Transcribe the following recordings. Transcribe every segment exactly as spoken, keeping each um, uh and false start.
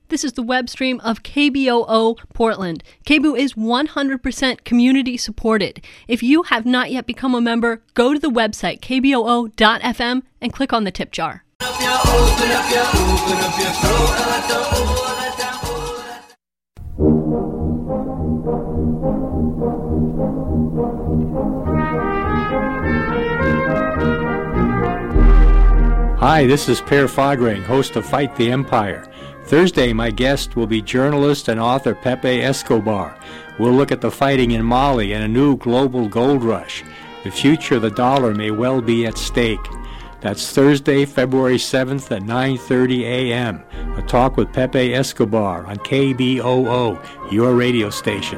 This is the web stream of K B O O Portland. K B O O is one hundred percent community supported. If you have not yet become a member, go to the website k b o o dot f m and click on the tip jar. Hi, this is Per Fagrang, host of Fight the Empire. Thursday, my guest will be journalist and author Pepe Escobar. We'll look at the fighting in Mali and a new global gold rush. The future of the dollar may well be at stake. That's Thursday, February seventh at nine thirty a.m. A talk with Pepe Escobar on K B O O, your radio station.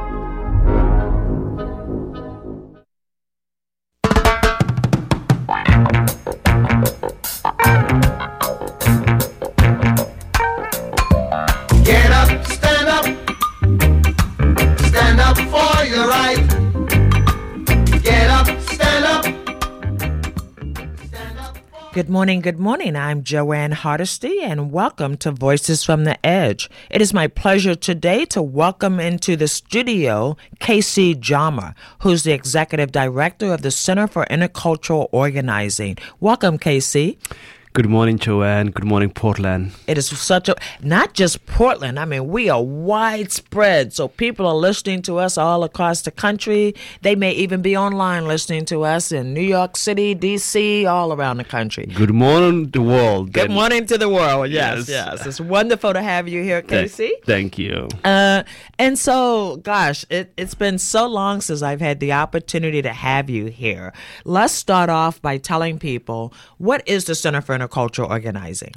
Good morning, good morning. I'm Joanne Hardesty, and welcome to Voices from the Edge. It is my pleasure today to welcome into the studio K C Jama, who's the Executive Director of the Center for Intercultural Organizing. Welcome, K C. Good morning, Joanne. Good morning, Portland. It is such a, not just Portland, I mean, we are widespread. So people are listening to us all across the country. They may even be online listening to us in New York City, D C, all around the country. Good morning, the world. Good morning to the world. Yes, yes. yes. It's wonderful to have you here, K C. Th- thank you. Uh, and so, gosh, it, it's been so long since I've had the opportunity to have you here. Let's start off by telling people, what is the Center for Intercultural Organizing?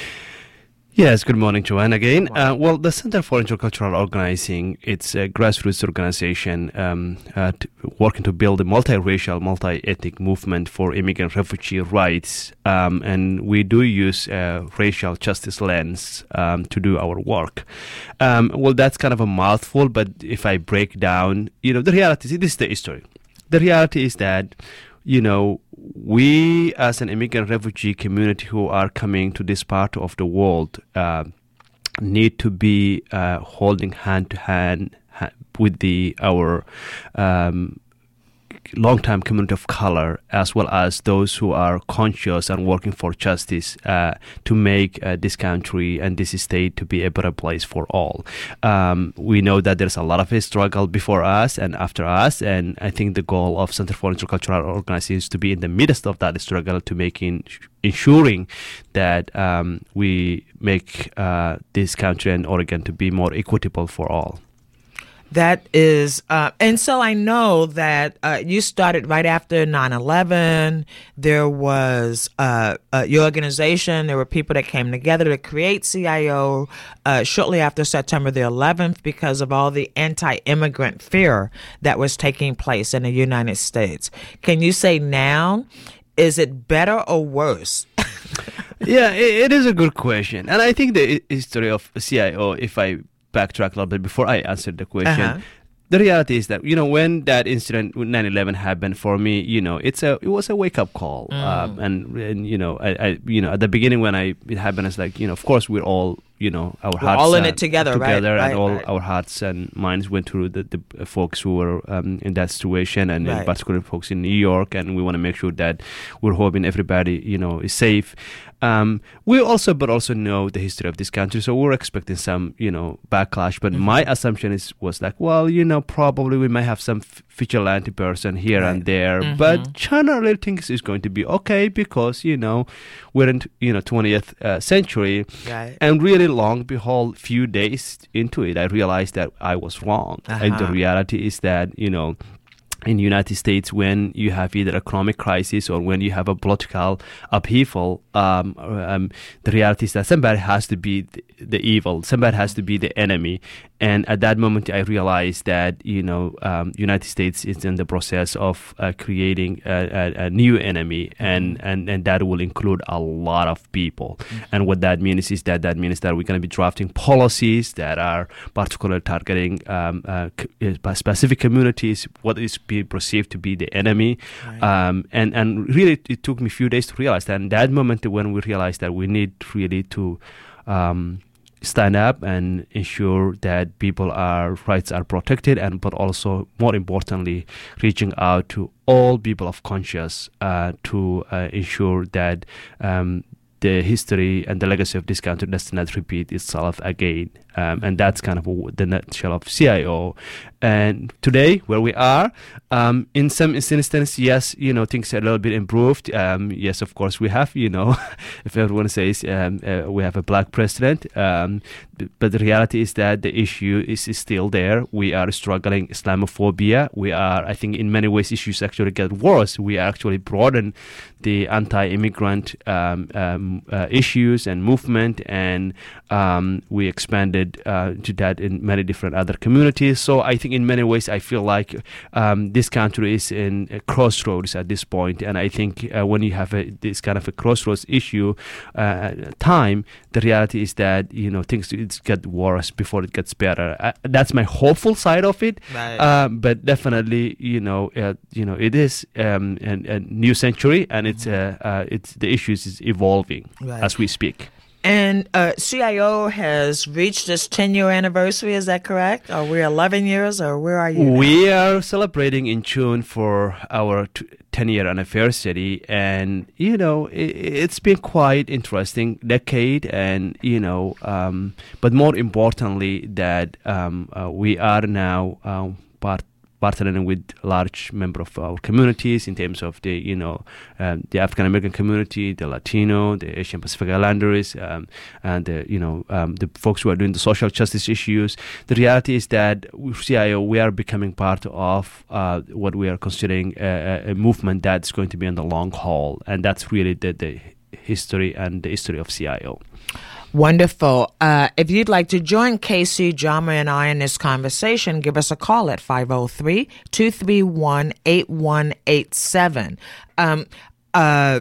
Yes, good morning, Joanne, again. Uh, well, the Center for Intercultural Organizing, it's a grassroots organization um, uh, t- working to build a multiracial, multi-ethnic movement for immigrant refugee rights. Um, and we do use a racial justice lens um, to do our work. Um, well, that's kind of a mouthful, but if I break down, you know, the reality is, this is the history. The reality is that, you know, we as an immigrant refugee community who are coming to this part of the world uh, need to be uh, holding hand to hand ha- with the our um, long-time community of color, as well as those who are conscious and working for justice uh, to make uh, this country and this state to be a better place for all. Um, we know that there's a lot of a struggle before us and after us, and I think the goal of Center for Intercultural Organizing is to be in the midst of that struggle, to making ensuring that um, we make uh, this country and Oregon to be more equitable for all. That is, uh, and so I know that uh, you started right after nine eleven. There was uh, uh, your organization. There were people that came together to create C I O uh, shortly after September the eleventh because of all the anti-immigrant fear that was taking place in the United States. Can you say now, is it better or worse? Yeah, it, it is a good question. And I think the history of C I O, if I backtrack a little bit before I answer the question. Uh-huh. The reality is that, you know, when that incident with nine eleven happened for me, you know, it's a it was a wake up call. Mm. Um, and, and, you know, I, I, you know, at the beginning when I it happened, it's like, you know, of course we're all, you know, our we're hearts all in uh, it together, together right? and right, all right. our hearts and minds went through the, the folks who were um, in that situation, and right. in particular folks in New York, and we want to make sure that we're hoping everybody, you know, is safe. Um, we also, but also know the history of this country, so we're expecting some, you know, backlash. But mm-hmm. my assumption is was like, well, you know, probably we might have some f- vigilante person here right. and there, mm-hmm. but generally things is going to be okay because, you know, we're in, you know, twentieth uh, century, right. and really, long behold, few days into it, I realized that I was wrong. Uh-huh. And the reality is that, you know, in the United States, when you have either economic crisis or when you have a political upheaval, um, um, the reality is that somebody has to be the, the evil, somebody has to be the enemy. And at that moment, I realized that, you know, um, United States is in the process of uh, creating a, a, a new enemy, and, and, and that will include a lot of people. Mm-hmm. And what that means is that that means that we're going to be drafting policies that are particularly targeting um, uh, c- specific communities, what is being perceived to be the enemy. Right. Um, and, and really, it took me a few days to realize that. And that moment when we realized that we need really to... Um, stand up and ensure that people are rights are protected, and but also more importantly reaching out to all people of conscience uh, to uh, ensure that um, the history and the legacy of this country does not repeat itself again. Um, and that's kind of the nutshell of C I O. And today, where we are, um, in some instances, yes, you know, things are a little bit improved. Um, yes, of course, we have, you know, if everyone says um, uh, we have a black president, um, but the reality is that the issue is, is still there. We are struggling Islamophobia. We are, I think, in many ways, issues actually get worse. We actually broaden the anti-immigrant um, um, uh, issues and movement, and um, we expanded Uh, to that in many different other communities. So I think in many ways I feel like um, this country is in a crossroads at this point, and I think uh, when you have a, this kind of a crossroads issue uh, time, the reality is that, you know, things it's get worse before it gets better. Uh, that's my hopeful side of it. Right. Uh, but definitely, you know, uh, you know, it is um, a, a new century, and it's uh, uh, it's the issues is evolving Right. as we speak. And uh, C I O has reached its ten-year anniversary, is that correct? Are we eleven years, or where are you now? We are celebrating in June for our ten-year anniversary, and, you know, it, it's been quite interesting decade, and, you know, um, but more importantly that um, uh, we are now um, part partnering with large member of our communities in terms of the, you know, um, the African American community, the Latino, the Asian Pacific Islanders, um, and the, you know, um, the folks who are doing the social justice issues. The reality is that with C I O, we are becoming part of uh, what we are considering a, a movement that's going to be on the long haul, and that's really the, the history and the history of C I O. Wonderful. Uh, if you'd like to join Casey, Jama, and I in this conversation, give us a call at five oh three, two three one, eight one eight seven. Um, uh,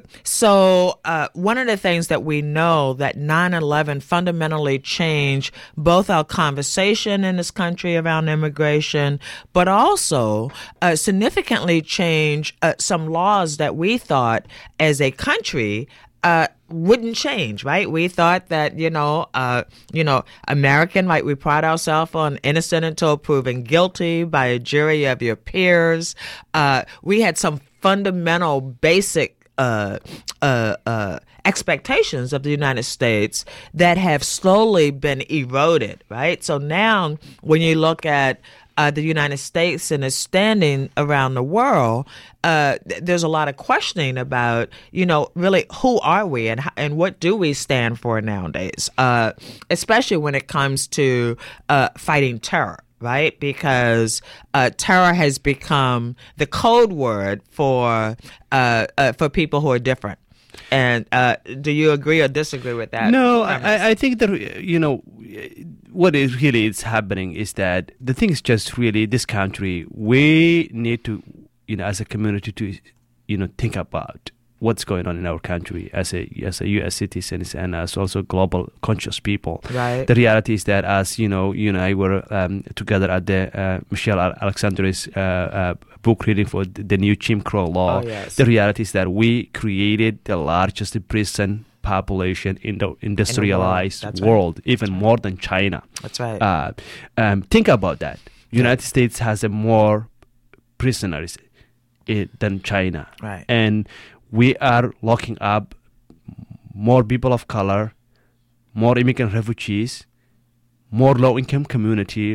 so uh, one of the things that we know that nine eleven fundamentally changed both our conversation in this country around immigration, but also uh, significantly changed uh, some laws that we thought as a country uh, wouldn't change, right? We thought that, you know, uh, you know, American, right? We pride ourselves on innocent until proven guilty by a jury of your peers. Uh, we had some fundamental, basic uh, uh, uh, expectations of the United States that have slowly been eroded, right? So now, when you look at Uh, the United States and its standing around the world, uh, th- there's a lot of questioning about, you know, really who are we and h- and what do we stand for nowadays, uh, especially when it comes to uh, fighting terror, right? Because uh, terror has become the code word for uh, uh, for people who are different. And uh, do you agree or disagree with that? No, I, I think that, you know, what is really is happening is that the thing is just really this country, we need to, you know, as a community to, you know, think about what's going on in our country as a as a U S citizens and as also global conscious people. Right. The reality is that as, you know, you and I were um, together at the uh, Michelle Alexander's uh, uh, book reading for the new Jim Crow law. Oh, yes. The reality is that we created the largest prison population in the industrialized world, world, right. even more than China. That's right. Uh, um, think about that. United States has a more prisoners i- than China. Right. And we are locking up more people of color, more immigrant refugees, more low-income community,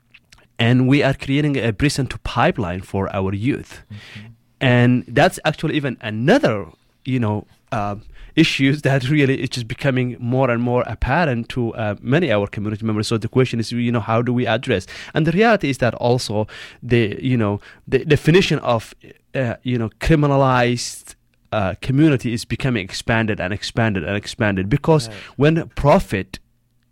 and we are creating a prison to pipeline for our youth. Mm-hmm. And that's actually even another, you know, uh, issues that really is just becoming more and more apparent to uh, many of our community members. So the question is, you know, how do we address? And the reality is that also the, you know, the definition of, uh, you know, criminalized uh, community is becoming expanded and expanded and expanded because right. when profit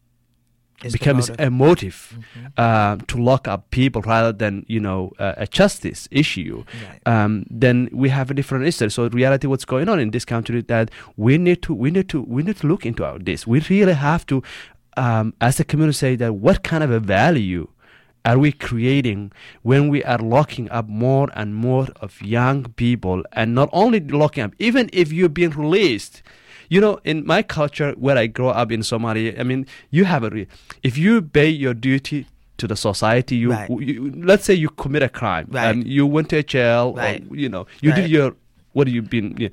Is becomes motive. a motive Mm-hmm. uh, to lock up people rather than, you know, uh, a justice issue, Right. um, then we have a different issue. So in reality, what's going on in this country is that we need to, we need to, we need to look into our, this. We really have to, um, as a community, say that what kind of a value are we creating when we are locking up more and more of young people, and not only locking up, even if you're being released, you know, in my culture where I grew up in Somalia, I mean, you have a, re- if you pay your duty to the society, you, Right. you let's say you commit a crime, Right. and you went to a jail, Right. or, you know, you Right. did your, what have you been, yeah.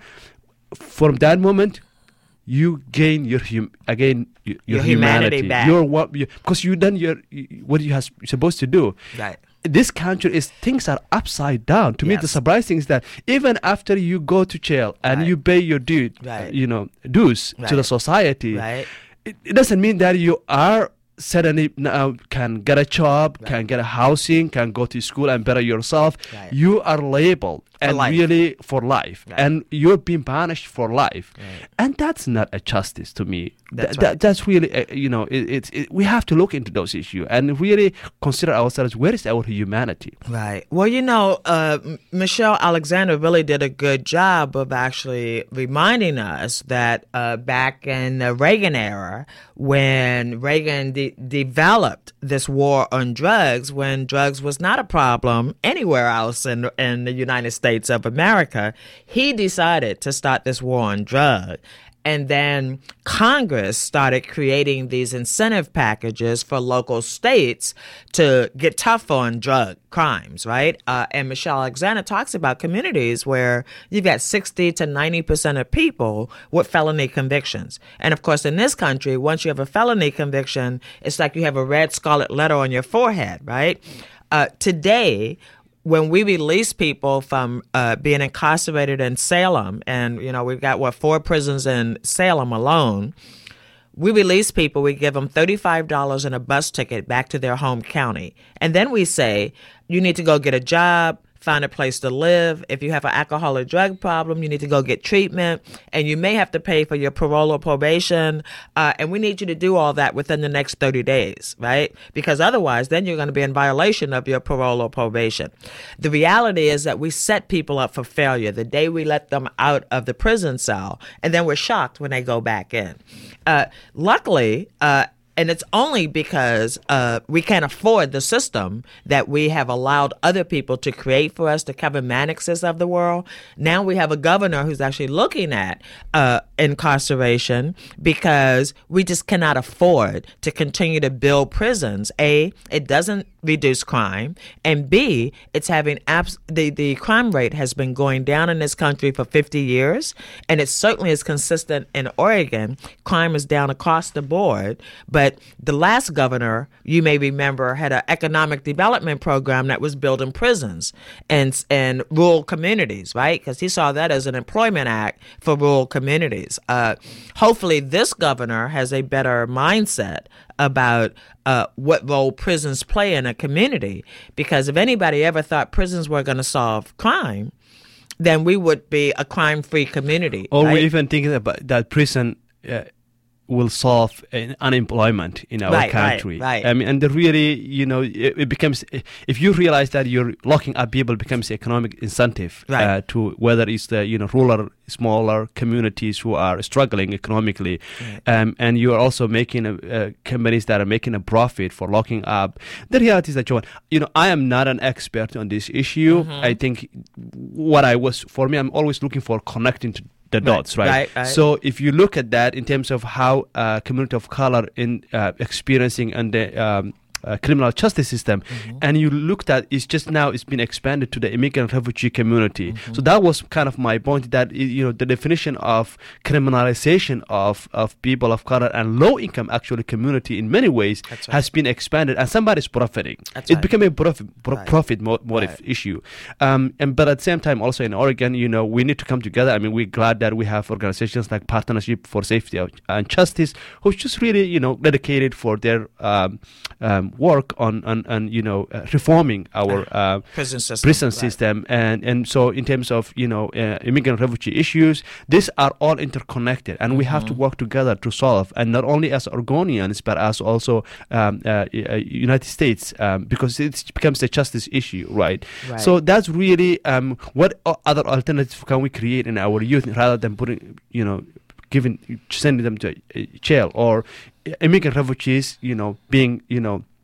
From that moment, you gain your hum, again your, your, Your humanity humanity, back. your what you, because you done your what you has supposed to do. Right. This country is things are upside down. To me, the Yes. surprising thing is that even after you go to jail and Right. you pay your due, Right. you know, dues to the Right. society, Right. it, it doesn't mean that you are suddenly now can get a job, Right. can get a housing, can go to school and better yourself. Right. You are labeled and life. really for life, Right. and you're being punished for life, Right. and that's not a justice to me. That's Th- that- right. that's really, uh, you know, it, it's it, we have to look into those issues and really consider ourselves. Where is our humanity? Right. Well, you know, uh, M- Michelle Alexander really did a good job of actually reminding us that uh, back in the Reagan era, when Reagan de- developed this war on drugs, when drugs was not a problem anywhere else in, in the United States of America, he decided to start this war on drugs. And then Congress started creating these incentive packages for local states to get tough on drug crimes, right? Uh, and Michelle Alexander talks about communities where you've got sixty to ninety percent of people with felony convictions. And of course, in this country, once you have a felony conviction, it's like you have a red scarlet letter on your forehead, right? Uh, today, when we release people from uh, being incarcerated in Salem, and, you know, we've got, what, four prisons in Salem alone, we release people, we give them thirty-five dollars and a bus ticket back to their home county. And then we say, you need to go get a job, find a place to live. If you have an alcohol or drug problem, you need to go get treatment, and you may have to pay for your parole or probation. Uh, and we need you to do all that within the next thirty days, right? Because otherwise, then you're going to be in violation of your parole or probation. The reality is that we set people up for failure the day we let them out of the prison cell, and then we're shocked when they go back in. Uh, luckily, uh, and it's only because uh, we can't afford the system that we have allowed other people to create for us, the Kevin Mannixes of the world. Now we have a governor who's actually looking at uh, incarceration because we just cannot afford to continue to build prisons. A, it doesn't reduce crime, and B, it's having abs- the the crime rate has been going down in this country for fifty years, and it certainly is consistent in Oregon. Crime is down across the board, but the last governor, you may remember, had an economic development program that was building prisons and and rural communities, right? Because he saw that as an employment act for rural communities. Uh, hopefully, this governor has a better mindset about uh, what role prisons play in a community. Because if anybody ever thought prisons were going to solve crime, then we would be a crime-free community. Or right? we even thinking about that prison uh, will solve uh, unemployment in our Right, country. right, right. I mean, and the really, you know, it, it becomes, if you realize that you're locking up people, becomes economic incentive Right. uh, to whether it's the, you know, rural, smaller communities who are struggling economically. Right. Um, and you are also making a, uh, companies that are making a profit for locking up. The reality is that, Joan, you know, I am not an expert on this issue. Mm-hmm. I think what I was, for me, I'm always looking for connecting to the dots, right? right, right. So if you look at that in terms of how uh, community of color in uh, experiencing and the um, uh, criminal justice system, Mm-hmm. and you looked at it's just now it's been expanded to the immigrant refugee community. Mm-hmm. So that was kind of my point, that you know the definition of criminalization of, of people of color and low income actually community in many ways That's right. has been expanded, and somebody's profiting. That's it right. became a profit, pro- Right. profit mo- motive Right. issue. Um, and but at the same time, also in Oregon, you know, we need to come together. I mean, we're glad that we have organizations like Partnership for Safety and Justice, who's just really, you know, dedicated for their um, um, work on, on, on, you know, uh, reforming our uh, Prison system. prison Right. system. And, and so in terms of, you know, uh, immigrant refugee issues, these are all interconnected, and we have to work together to solve, and not only as Oregonians, but as also um, uh, uh, United States, um, because it becomes a justice issue, right? Right. So that's really um, what o- other alternatives can we create in our youth rather than putting, you know, giving, sending them to uh, jail, or immigrant refugees, you know, being, you know,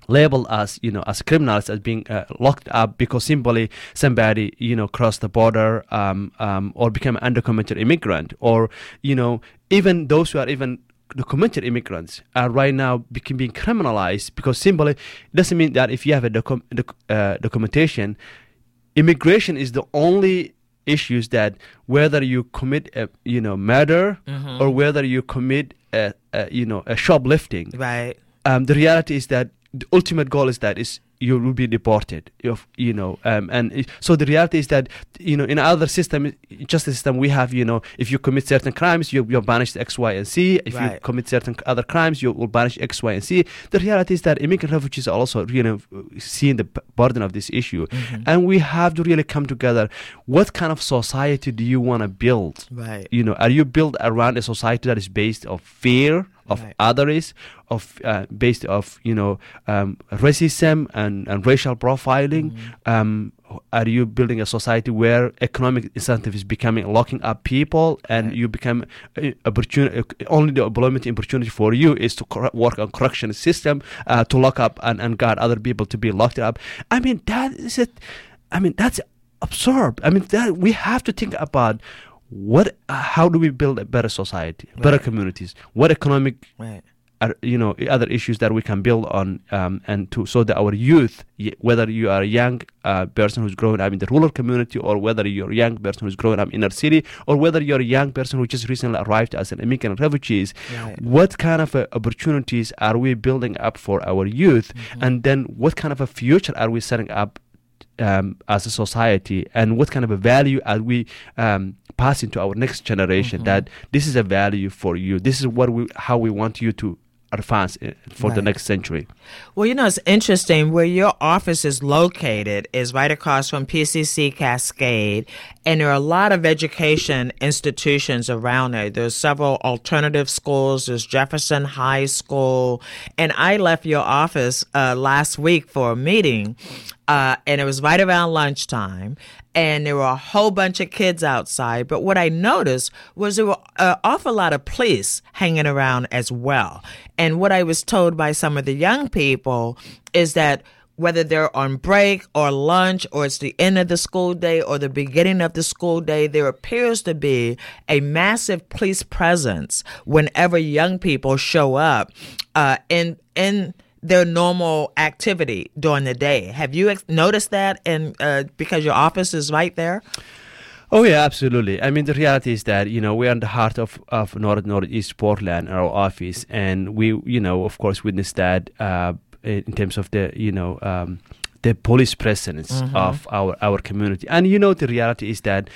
labeled as, you know, as criminals, as being uh, locked up because simply somebody, you know, crossed the border um, um, or became an undocumented immigrant, or, you know, even those who are even documented immigrants are right now being, being criminalized because simply it doesn't mean that if you have a docu- doc- uh, documentation, immigration is the only issues that whether you commit a, you know, murder mm-hmm. or whether you commit a, a, you know, a shoplifting. Right. Um, the reality is that the ultimate goal is that is you will be deported, if, you know, um, and it, so the reality is that, you know, in other system, justice system, we have, you know, if you commit certain crimes, you, you're banished X, Y, and Z. If right. you commit certain other crimes, you will banish X, Y, and Z. The reality is that immigrant refugees are also, you know, seeing the burden of this issue, mm-hmm. and we have to really come together. What kind of society do you want to build? Right. You know, are you built around a society that is based on fear of right. others, of uh, based of, you know, um, racism and, and racial profiling? Mm-hmm. Um, are you building a society where economic incentive is becoming locking up people, and right. you become uh, opportunity? Only the employment opportunity for you is to cor- work on correction system uh, to lock up and, and guard other people to be locked up. I mean, that is it. I mean, that's absurd. I mean, that we have to think about. What? Uh, how do we build a better society, right. better communities? What economic, right. are, you know, other issues that we can build on, um, and to so that our youth, whether you are a young uh, person who's growing up in the rural community, or whether you're a young person who's growing up in inner city, or whether you're a young person who just recently arrived as an immigrant refugees, right. what kind of uh, opportunities are we building up for our youth, mm-hmm. and then what kind of a future are we setting up um, as a society, and what kind of a value are we um, passing to our next generation, mm-hmm. that this is a value for you, this is what we how we want you to advance for right. the next century. Well, you know, it's interesting where your office is located is right across from P C C Cascade, and there are a lot of education institutions around there. There's several alternative schools. There's Jefferson High School, and I left your office uh, last week for a meeting, uh, and it was right around lunchtime. And there were a whole bunch of kids outside. But what I noticed was there were an awful lot of police hanging around as well. And what I was told by some of the young people is that whether they're on break or lunch, or it's the end of the school day or the beginning of the school day, there appears to be a massive police presence whenever young people show up uh, in in their normal activity during the day. Have you ex- noticed that? And uh, because your office is right there? Oh, yeah, absolutely. I mean, the reality is that, you know, we're in the heart of, of North Northeast Portland, our office, and we, you know, of course, witnessed that uh, in terms of the, you know, um, the police presence mm-hmm. of our, our community. And, you know, the reality is that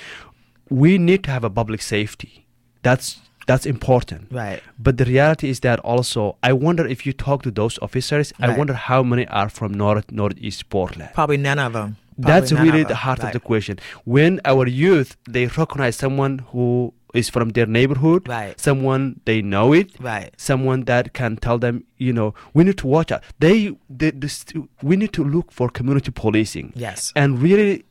we need to have a public safety. That's That's important. Right. But the reality is that also, I wonder if you talk to those officers, right. I wonder how many are from North Northeast Portland. Probably none of them. Probably That's really the them. heart right. of the question. When our youth, they recognize someone who is from their neighborhood, right. someone they know it, right. someone that can tell them, you know, we need to watch out. They, they this, we need to look for community policing. Yes. And really,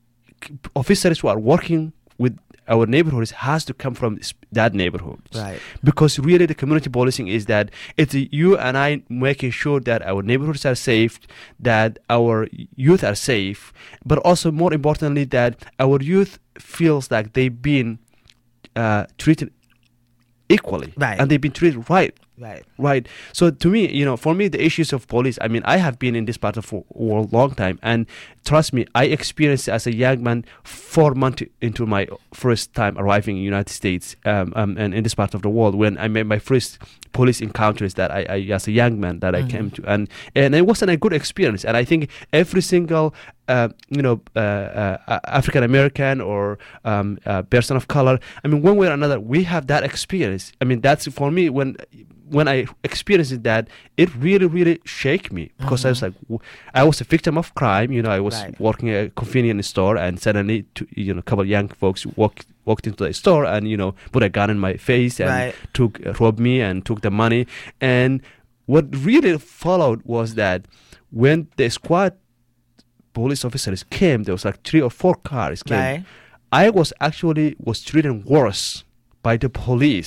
officers who are working with our neighborhoods has to come from that neighborhood. Right. Because really the community policing is that it's you and I making sure that our neighborhoods are safe, that our youth are safe, but also more importantly that our youth feels like they've been uh, treated equally. Right. And they've been treated right. Right. Right. So to me, you know, for me, the issues of police, I mean, I have been in this part of the world a long time. And trust me, I experienced as a young man, four months into my first time arriving in the United States um, um, and in this part of the world, when I made my first police encounters that I, I as a young man, that mm-hmm. I came to. And, and it wasn't a good experience. And I think every single, uh, you know, uh, uh, African-American or um, uh, person of color, I mean, one way or another, we have that experience. I mean, that's for me, when... when I experienced that, it really, really shook me because mm-hmm. I was like, I was a victim of crime. You know, I was right. working at a convenience store, and suddenly, two, you know, a couple of young folks walked walked into the store and, you know, put a gun in my face and right. took uh, robbed me and took the money. And what really followed was that when the squad police officers came, there was like three or four cars came. Right. I was actually was treated worse by the police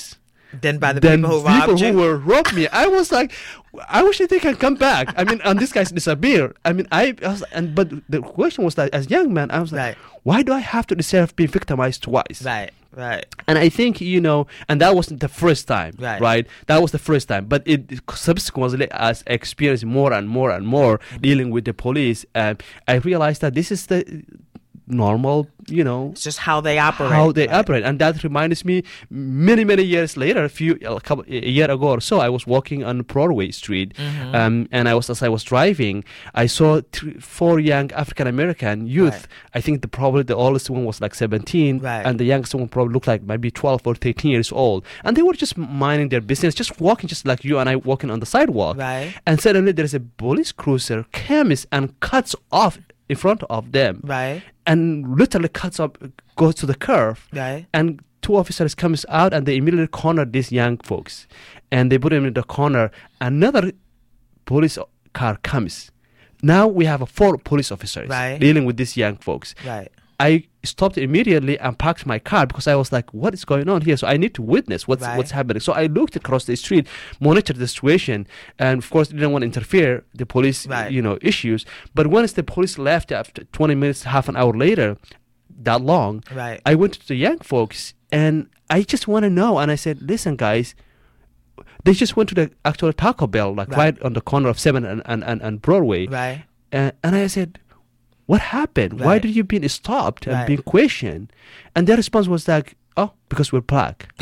Then by the than people who robbed people you? who were robbed me. I was like, I wish they can come back. I mean, and these guys disappear. I mean, I, I was, and but the question was that as a young man, I was like, Right. why do I have to deserve being victimized twice? Right, right. And I think, you know, and that wasn't the first time, Right. right? That was the first time. But it subsequently, as I experienced more and more and more dealing with the police, uh, I realized that this is the normal, you know, It's just how they operate. how they Right. operate. And that reminds me, many, many years later, a few, a couple, a year ago or so, I was walking on Broadway Street, Mm-hmm. um, and I was, as I was driving, I saw three, four young African-American youth. Right. I think the probably the oldest one was like seventeen, Right. and the youngest one probably looked like maybe twelve or thirteen years old. And they were just minding their business, just walking just like you and I walking on the sidewalk. Right. And suddenly there's a police cruiser comes and cuts off in front of them, Right, and literally cuts up, goes to the curve, right. and two officers comes out and they immediately corner these young folks, and they put them in the corner. Another police car comes. Now we have four police officers Right. dealing with these young folks. Right. I stopped immediately and parked my car because I was like, what is going on here? So I need to witness what's Right. what's happening. So I looked across the street, monitored the situation, and of course didn't want to interfere the police Right. you know issues. But once the police left after twenty minutes, half an hour later, that long, Right. I went to the young folks and I just want to know. And I said, listen, guys, they just went to the actual Taco Bell, like Right. right, on the corner of seventh and, and, and, and Broadway. Right. Uh, and I said, what happened? Why Right. did you being stopped and Right. being questioned? And their response was like, oh, because we're black.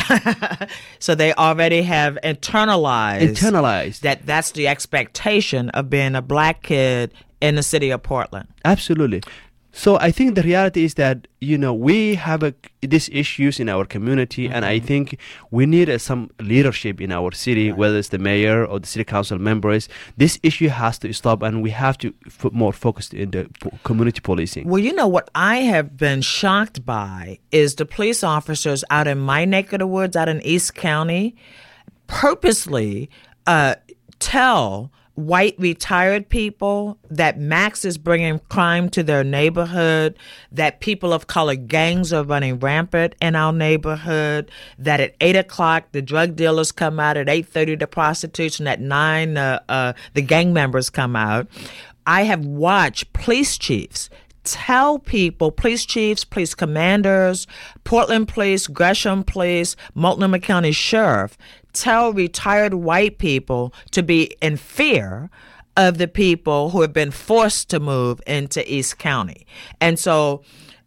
So they already have internalized Internalized. that that's the expectation of being a black kid in the city of Portland. Absolutely. So I think the reality is that, you know, we have a, these issues in our community, Mm-hmm. and I think we need uh, some leadership in our city, Right. whether it's the mayor or the city council members. This issue has to stop, and we have to put more focus in the po- community policing. Well, you know what I have been shocked by is the police officers out in my neck of the woods, out in East County, purposely uh, tell white retired people that Max is bringing crime to their neighborhood, that people of color gangs are running rampant in our neighborhood, that at eight o'clock the drug dealers come out, at eight thirty the prostitution, at nine uh, uh, the gang members come out. I have watched police chiefs tell people, police chiefs, police commanders, Portland Police, Gresham Police, Multnomah County Sheriff, tell retired white people to be in fear of the people who have been forced to move into East County. And so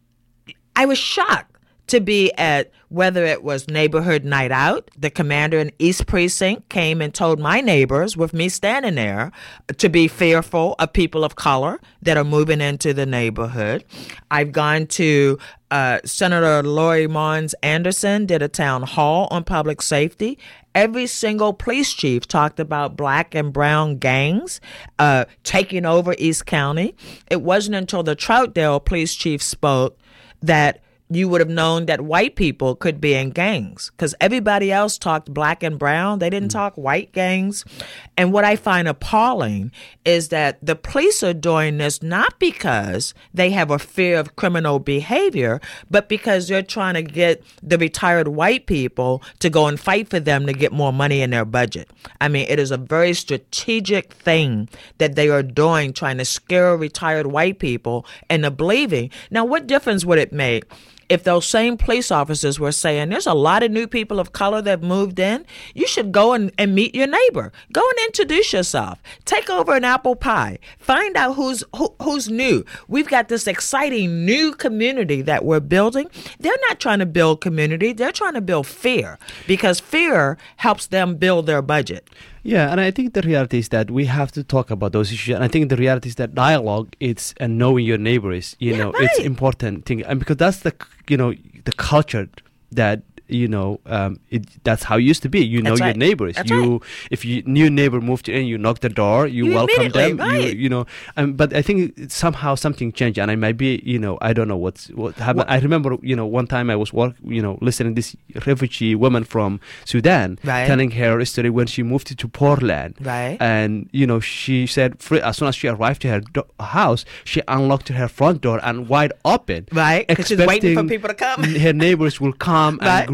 I was shocked to be at, whether it was neighborhood night out, the commander in East Precinct came and told my neighbors, with me standing there, to be fearful of people of color that are moving into the neighborhood. I've gone to uh, Senator Lori Mons Anderson did a town hall on public safety. Every single police chief talked about black and brown gangs uh, taking over East County. It wasn't until the Troutdale police chief spoke that you would have known that white people could be in gangs, because everybody else talked black and brown. They didn't talk white gangs. And what I find appalling is that the police are doing this not because they have a fear of criminal behavior, but because they're trying to get the retired white people to go and fight for them to get more money in their budget. I mean, it is a very strategic thing that they are doing, trying to scare retired white people into believing. Now, what difference would it make if those same police officers were saying, there's a lot of new people of color that moved in, you should go and, and meet your neighbor. Go and introduce yourself. Take over an apple pie. Find out who's who, who's new. We've got this exciting new community that we're building. They're not trying to build community. They're trying to build fear, because fear helps them build their budget. Yeah, and I think the reality is that we have to talk about those issues. And I think the reality is that dialogue, it's and knowing your neighbors, you Yeah, know, right. it's important thing. And because that's the, you know, the culture that, you know, um, it, that's how it used to be. You know That's your right. neighbors. That's you, right. if you new neighbor moved in, you knock the door, you, You welcome immediately, them. right. You, you know, um, but I think it- somehow something changed, and I might be, you know, I don't know what's what happened. I remember, you know, one time I was work, you know, listening to this refugee woman from Sudan Right. telling her story when she moved to Portland. Right. And, you know, she said fr- as soon as she arrived to her do- house, she unlocked her front door and wide open. Right, 'cause she's waiting for expecting people to come. Her neighbors will come Right. and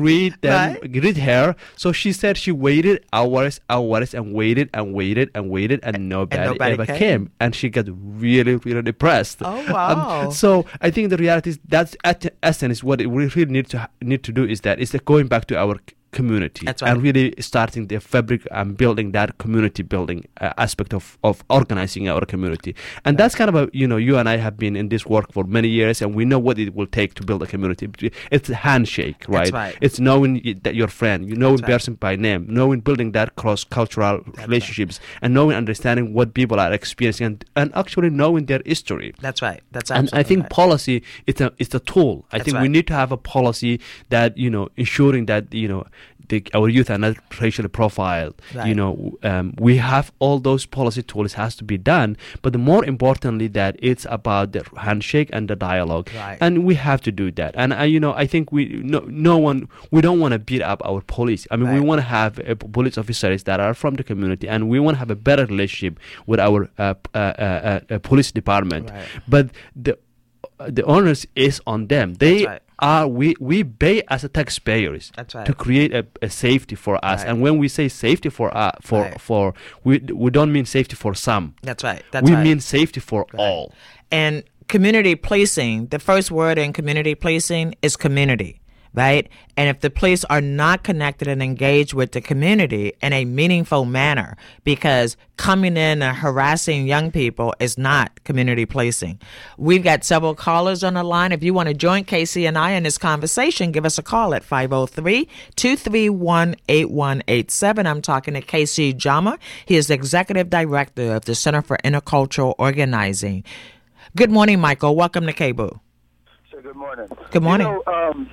greet them, Right. greet her. So she said she waited hours, hours, and waited and waited and waited, and nobody, nobody ever came. came. And she got really, really depressed. Oh, wow. Um, so I think the reality is that's at the essence what we really need to need to do is that is that going back to our c- community That's right. and really starting the fabric and building that community building uh, aspect of, of organizing our community. And that's kind of a, you know, you and I have been in this work for many years, and we know what it will take to build a community. It's a handshake, right? That's right. It's knowing y- that your friend, you knowing That's right. person by name, knowing building that cross-cultural relationships, and knowing understanding what people are experiencing, and, and actually knowing their history. That's right. That's And absolutely I think right. policy it's a it's a tool. I That's think we right. need to have a policy that, you know, ensuring that, you know, the, our youth are not racially profiled. Right. You know, um, we have all those policy tools has to be done, but the more importantly that it's about the handshake and the dialogue, Right. and we have to do that. And I, you know, I think we no no one we don't want to beat up our police. I mean, we Right. want to have uh, police officers that are from the community, and we want to have a better relationship with our uh, p- uh, uh, uh, police department. Right. But the the onus is on them. They right. are we we pay as a taxpayers That's right. to create a, a safety for us. Right. And when we say safety for uh, for Right. for we we don't mean safety for some. That's right. That's we right. mean safety for all. And community policing, the first word in community policing is community, right? And if the police are not connected and engaged with the community in a meaningful manner, because coming in and harassing young people is not community policing. We've got several callers on the line. If you want to join Casey and I in this conversation, give us a call at five oh three, two three one, eight one eight seven. I'm talking to Casey Jama. He is the Executive Director of the Center for Intercultural Organizing. Good morning, Michael. Welcome to K B O O. So good morning. Good morning. You know, um,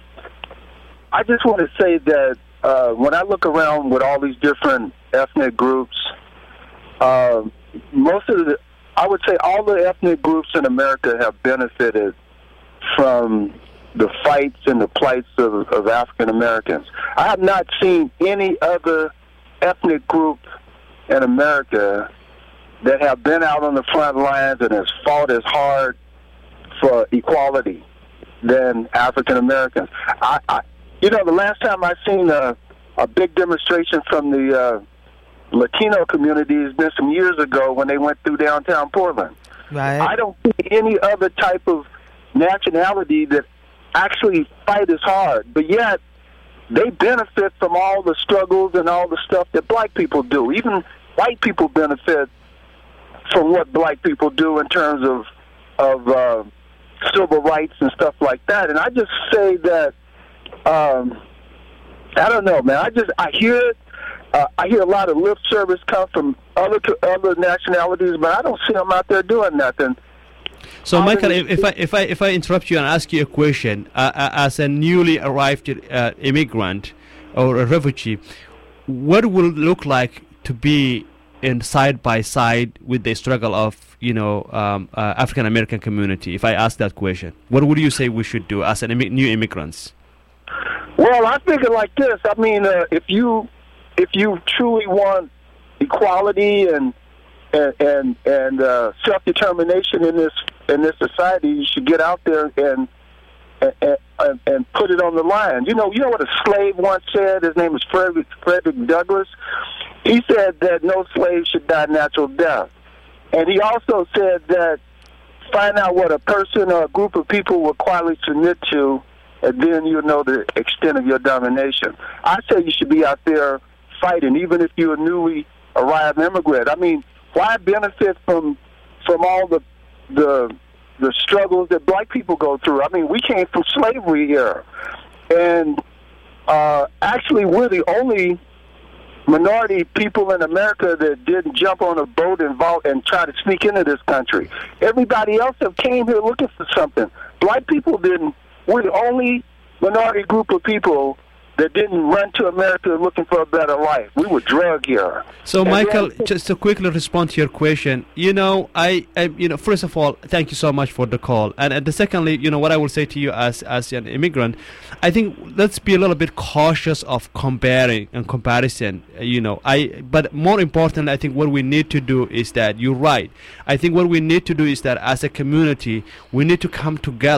I just want to say that uh, when I look around with all these different ethnic groups, uh, most of the, I would say all the ethnic groups in America have benefited from the fights and the plights of, of African Americans. I have not seen any other ethnic group in America that have been out on the front lines and has fought as hard for equality than African Americans. I, I, you know, the last time I seen a, a big demonstration from the uh, Latino community has been some years ago when they went through downtown Portland. Right. I don't see any other type of nationality that actually fight as hard, but yet they benefit from all the struggles and all the stuff that black people do. Even white people benefit from what black people do in terms of of uh, civil rights and stuff like that. And I just say that um, I don't know, man. I just I hear it. Uh, I hear a lot of lip service come from other other nationalities, but I don't see them out there doing nothing. So, How Michael, many- if, if I if I if I interrupt you and ask you a question, uh, uh, as a newly arrived uh, immigrant or a refugee, what will it look like to be in side by side with the struggle of you know um, uh, African American community? If I ask that question, what would you say we should do as an immi- new immigrants? Well, I think it like this. I mean, uh, if you if you truly want equality and and and, and uh, self determination in this in this society, you should get out there and, and and and put it on the line. You know, you know what a slave once said. His name was Frederick Frederick Douglass. He said that no slave should die natural death, and he also said that find out what a person or a group of people will quietly submit to, and then you'll know the extent of your domination. I say you should be out there fighting, even if you're a newly arrived immigrant. I mean, why benefit from from all the the the struggles that black people go through? I mean, we came from slavery here, and uh, actually, we're the only minority people in America that didn't jump on a boat and vault and try to sneak into this country. Everybody else have came here looking for something. Black people didn't. We're the only minority group of people that didn't run to America looking for a better life. We were drugged here. So, And Michael, then- just to quickly respond to your question, you know, I, I, you know, first of all, thank you so much for the call, and, and the secondly, you know, what I will say to you as as an immigrant, I think let's be a little bit cautious of comparing and comparison. uh, You know, I, but more importantly, I think what we need to do is that you're right. I think what we need to do is that as a community, we need to come together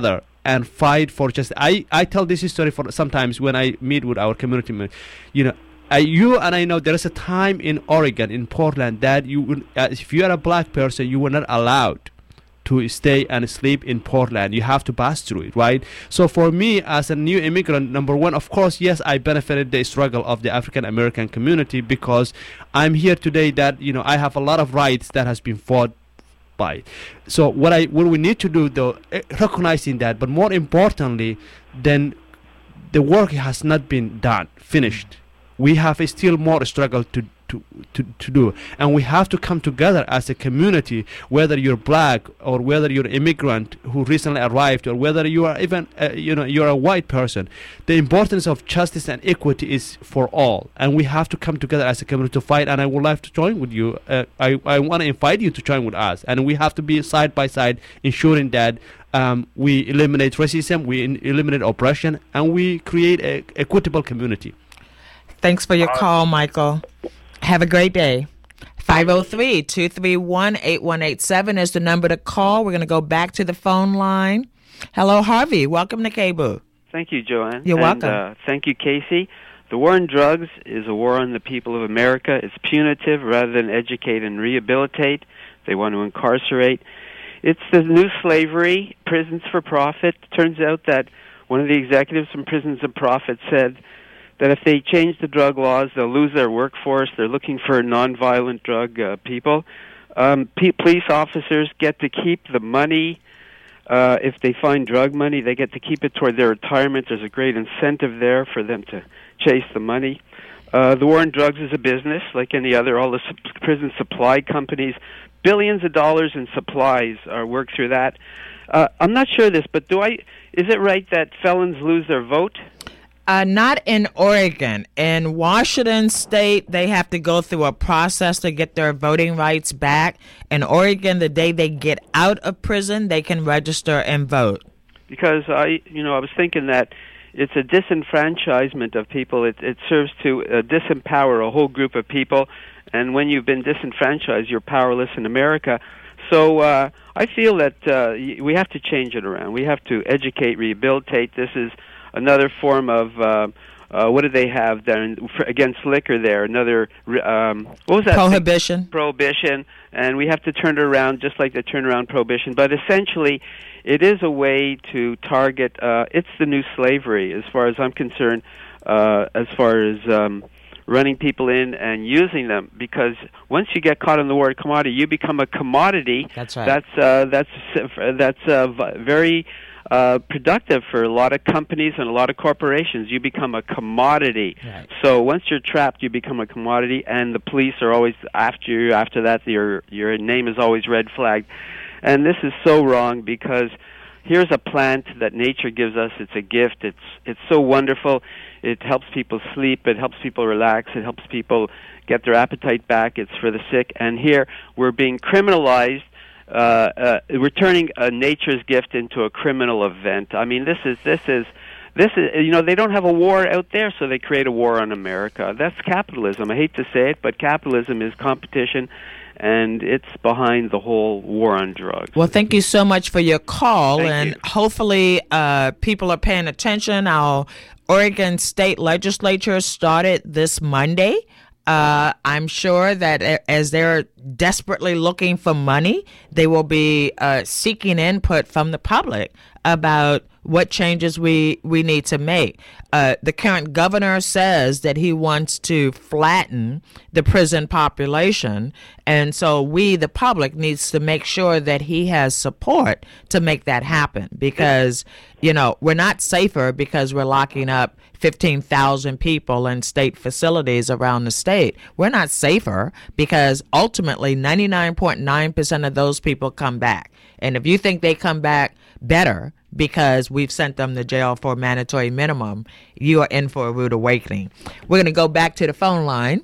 and fight for justice. I, I tell this story for sometimes when I meet with our community members. You know, uh, you and I know there is a time in Oregon, in Portland, that you will, uh, if you are a black person, you were not allowed to stay and sleep in Portland. You have to pass through it, right? So for me, as a new immigrant, number one, of course, yes, I benefited the struggle of the African American community because I'm here today that, you know, I have a lot of rights that has been fought by. So what I what we need to do, though, eh, recognizing that, but more importantly, then the work has not been done, finished. We have a still more struggle to To, to, to do, and we have to come together as a community, whether you're black or whether you're an immigrant who recently arrived or whether you are even uh, you know you're a white person. The importance of justice and equity is for all, and we have to come together as a community to fight. And I would like to join with you. uh, I, I want to invite you to join with us, and we have to be side by side, ensuring that um, we eliminate racism, we in- eliminate oppression, and we create a equitable community. Thanks for your call, Michael. Have a great day. five oh three, two three one, eight one eight seven is the number to call. We're going to go back to the phone line. Hello, Harvey. Welcome to K B O O. Thank you, Joanne. You're and, welcome. Uh, thank you, Casey. The war on drugs is a war on the people of America. It's punitive rather than educate and rehabilitate. They want to incarcerate. It's the new slavery, prisons for profit. Turns out that one of the executives from Prisons of Profit said that if they change the drug laws, they'll lose their workforce. They're looking for nonviolent drug uh, people. Um, p- police officers get to keep the money. Uh, if they find drug money, they get to keep it toward their retirement. There's a great incentive there for them to chase the money. Uh, the war on drugs is a business like any other. All the su- prison supply companies, billions of dollars in supplies are worked through that. Uh, I'm not sure of this, but do I? Is it right that felons lose their vote? Uh, not in Oregon. In Washington State, they have to go through a process to get their voting rights back. In Oregon, the day they get out of prison, they can register and vote. Because I, you know, I was thinking that it's a disenfranchisement of people. It, it serves to uh, disempower a whole group of people. And when you've been disenfranchised, you're powerless in America. So uh, I feel that uh, we have to change it around. We have to educate, rehabilitate. This is another form of uh, uh, what do they have there in, for, against liquor? There, another um, what was that? Prohibition. Thing? Prohibition, and we have to turn it around just like they turn around prohibition. But essentially, it is a way to target. Uh, it's the new slavery, as far as I'm concerned. Uh, as far as um, running people in and using them, because once you get caught in the word commodity, you become a commodity. That's right. That's uh, that's that's uh, very. Uh, productive for a lot of companies and a lot of corporations. You become a commodity. Right. So once you're trapped, you become a commodity, and the police are always after you. After that, your your name is always red flagged. And this is so wrong, because here's a plant that nature gives us. It's a gift. It's it's so wonderful. It helps people sleep. It helps people relax. It helps people get their appetite back. It's for the sick. And here we're being criminalized. Uh, uh, we're turning uh, nature's gift into a criminal event. I mean, this is this is this is you know, they don't have a war out there, so they create a war on America. That's capitalism. I hate to say it, but capitalism is competition, and it's behind the whole war on drugs. Well, thank you so much for your call, Thank and you. hopefully uh, people are paying attention. Our Oregon State Legislature started this Monday. Uh, I'm sure that as they're desperately looking for money, they will be uh, seeking input from the public about what changes we, we need to make. Uh, the current governor says that he wants to flatten the prison population, and so we, the public, needs to make sure that he has support to make that happen, because, you know, we're not safer because we're locking up fifteen thousand people in state facilities around the state. We're not safer because ultimately ninety-nine point nine percent of those people come back. And if you think they come back better because we've sent them to jail for mandatory minimum, you are in for a rude awakening. We're going to go back to the phone line.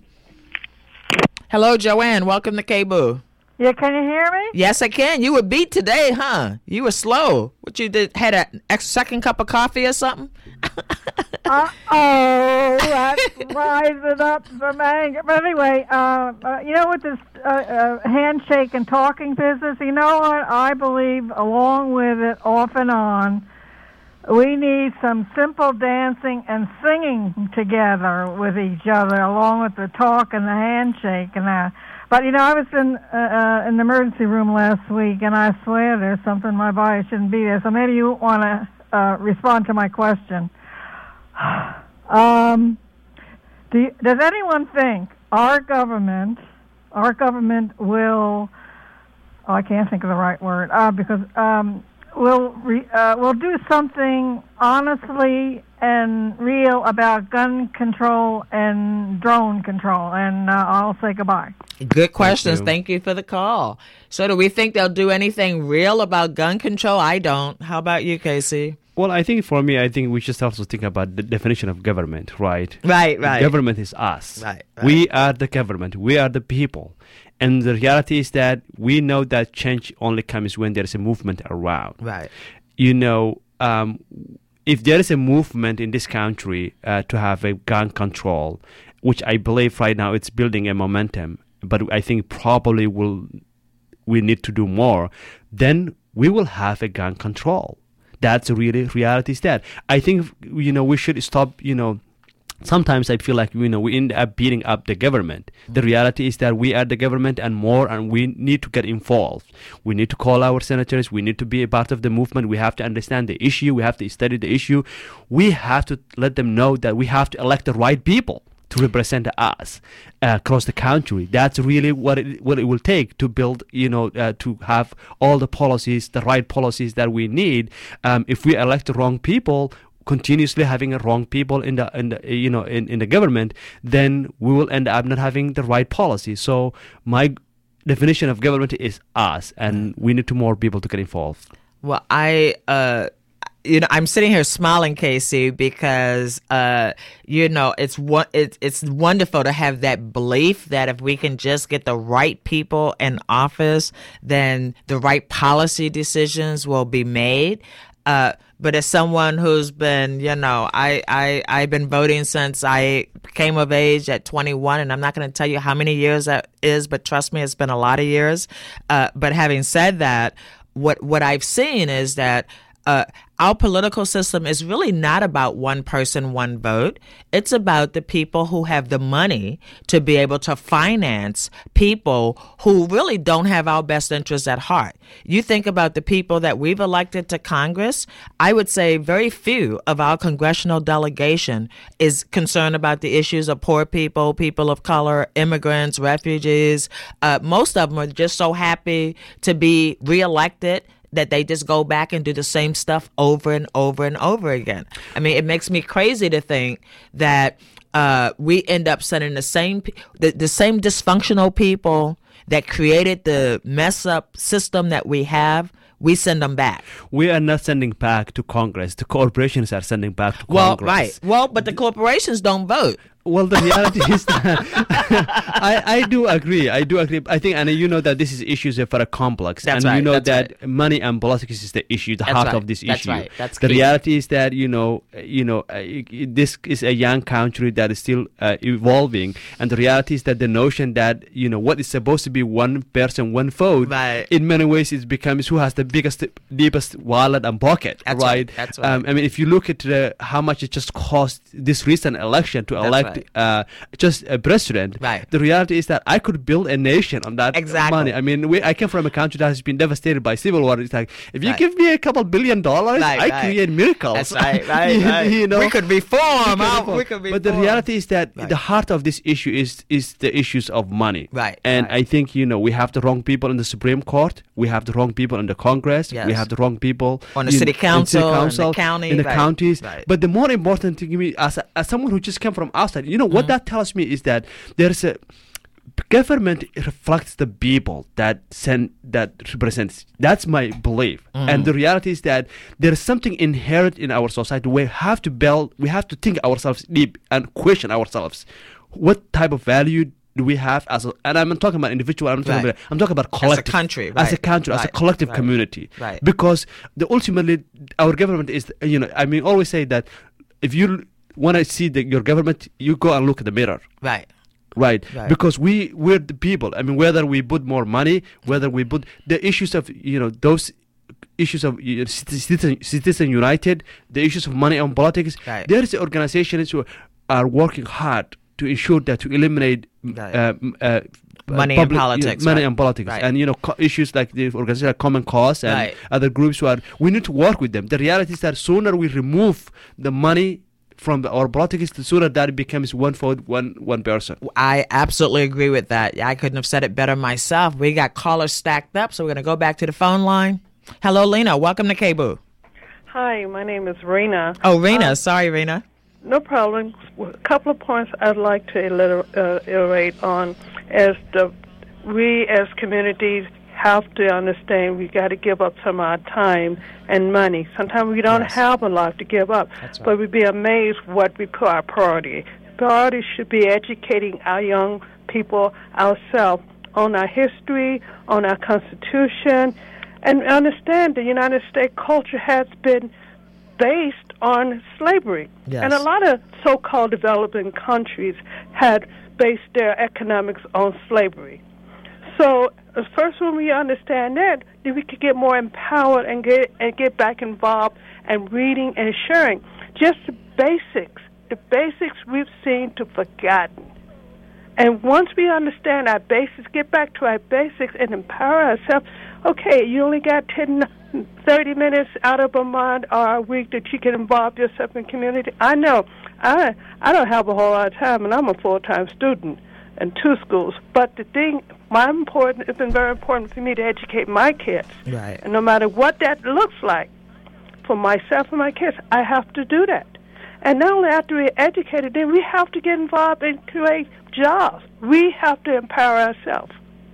Hello, Joanne. Welcome to K B O O. Yeah, can you hear me? Yes, I can. You were beat today, huh? You were slow. What, you did? Had a ex- second cup of coffee or something? Uh-oh, that's rising up some anger. But anyway, uh, uh, you know, with this uh, uh, handshake and talking business, you know what? I believe, along with it, off and on, we need some simple dancing and singing together with each other, along with the talk and the handshake and that. But, you know, I was in uh, uh, in the emergency room last week, and I swear there's something in my body shouldn't be there. So maybe you want to uh, respond to my question. um, do you, does anyone think our government, our government will, oh, I can't think of the right word, uh, because um, will re, uh, will do something honestly and real about gun control and drone control? And uh, I'll say goodbye. Good questions. Thank you. Thank you for the call. So do we think they'll do anything real about gun control? I don't. How about you, Casey? Well, I think for me, I think we just have to think about the definition of government, right? Right, right. The government is us. Right, right. We are the government. We are the people. And the reality is that we know that change only comes when there is a movement around. Right. You know, um, if there is a movement in this country uh, to have a gun control, which I believe right now it's building a momentum, but I think probably will we need to do more, then we will have a gun control. That's really reality is that. I think, you know, we should stop, you know, sometimes I feel like, you know, we end up beating up the government. The reality is that we are the government and more, and we need to get involved. We need to call our senators. We need to be a part of the movement. We have to understand the issue. We have to study the issue. We have to let them know that we have to elect the right people to represent us uh, across the country. That's really what it, what it will take to build, you know, uh, to have all the policies, the right policies that we need. Um, if we elect the wrong people, continuously having a wrong people in the, in the you know, in, in the government, then we will end up not having the right policy. So my definition of government is us, and we need to more people to get involved. Well, I, uh, you know, I'm sitting here smiling, Casey, because, uh, you know, it's one, it's it's wonderful to have that belief that if we can just get the right people in office, then the right policy decisions will be made. Uh, but as someone who's been, you know, I, I, I've been voting since I came of age at twenty-one, and I'm not going to tell you how many years that is, but trust me, it's been a lot of years. Uh, but having said that, what, what I've seen is that Uh, our political system is really not about one person, one vote. It's about the people who have the money to be able to finance people who really don't have our best interests at heart. You think about the people that we've elected to Congress, I would say very few of our congressional delegation is concerned about the issues of poor people, people of color, immigrants, refugees. Uh, most of them are just so happy to be reelected that they just go back and do the same stuff over and over and over again. I mean, it makes me crazy to think that uh, we end up sending the same the, the same dysfunctional people that created the mess up system that we have. We send them back. We are not sending back to Congress. The corporations are sending back to well, Congress. Well, right. Well, but the corporations don't vote. Well, the reality is that I, I do agree. I do agree. I think, and you know that this is issues that are complex. That's and right. you know That's that right. money and politics is the issue, the That's heart right. of this That's issue. Right. That's the key. reality is that, you know, you know, uh, this is a young country that is still uh, evolving. And the reality is that the notion that, you know, what is supposed to be one person, one vote, right. in many ways it becomes who has the biggest, deepest wallet and pocket. That's right. right. That's right. Um, I mean, if you look at the, how much it just cost this recent election to That's elect right. uh, just a president, right. the reality is that I could build a nation on that exactly. money. I mean, we, I came from a country that has been devastated by civil war. It's like, if you right. give me a couple billion dollars, right, I right. create miracles. That's right, right, you, right. you know? We could reform. We could our, reform. we could reform. But the reality is that right. the heart of this issue is is the issues of money. Right. And right. I think, you know, we have the wrong people in the Supreme Court. We have the wrong people in the Congress. Yes. We have the wrong people on the in, city council, in, city council, in the county, in the right. counties. Right. But the more important thing to me, as, a, as someone who just came from outside, you know, what mm-hmm. that tells me is that there's a government reflects the people that send that represents. That's my belief. Mm. And the reality is that there is something inherent in our society. We have to build. We have to think ourselves deep and question ourselves. What type of value do we have as a? And I'm not talking about individual. I'm talking right. about. I'm talking about collective. As a country. Right. As a country. Right. As a collective right. community. Right. Because the ultimately our government is. You know. I mean, always say that if you want to see the, your government, you go and look at the mirror. Right. Right. right, because we we're the people. I mean, whether we put more money, whether we put the issues of you know those issues of uh, Citizen, Citizen United, the issues of money on politics. Right. There is organizations who are working hard to ensure that to eliminate Right. uh, uh, Money public, and politics, you know, money right. and politics, Right. and you know co- issues like the organization like Common Cause and Right. other groups who are. We need to work with them. The reality is that sooner we remove the money from the, our politics, the sooner that it becomes one vote, one one person. I absolutely agree with that. I couldn't have said it better myself. We got callers stacked up, so we're going to go back to the phone line. Hello, Lena. Welcome to K B O O. Hi, my name is Rena. Oh, Rena. Um, Sorry, Rena. No problem. A couple of points I'd like to illiter- uh, iterate on is the we as communities have to understand we got to give up some of our time and money. Sometimes we don't Yes. have a lot to give up, That's right. but we'd be amazed what we put our priority. Priority should be educating our young people ourselves on our history, on our Constitution, and understand the United States culture has been based on slavery. Yes. And a lot of so-called developing countries had based their economics on slavery. So uh, first when we understand that, then we could get more empowered and get and get back involved and reading and sharing. Just the basics. The basics we've seen to forgotten. And once we understand our basics, get back to our basics and empower ourselves, okay, you only got ten, thirty minutes out of a month or a week that you can involve yourself in community. I know I I don't have a whole lot of time, and I'm a full-time student in two schools. But the thing, my important, it's been very important for me to educate my kids. Right. And no matter what that looks like, for myself and my kids, I have to do that. And not only after we're educated, then we have to get involved and create jobs. We have to empower ourselves.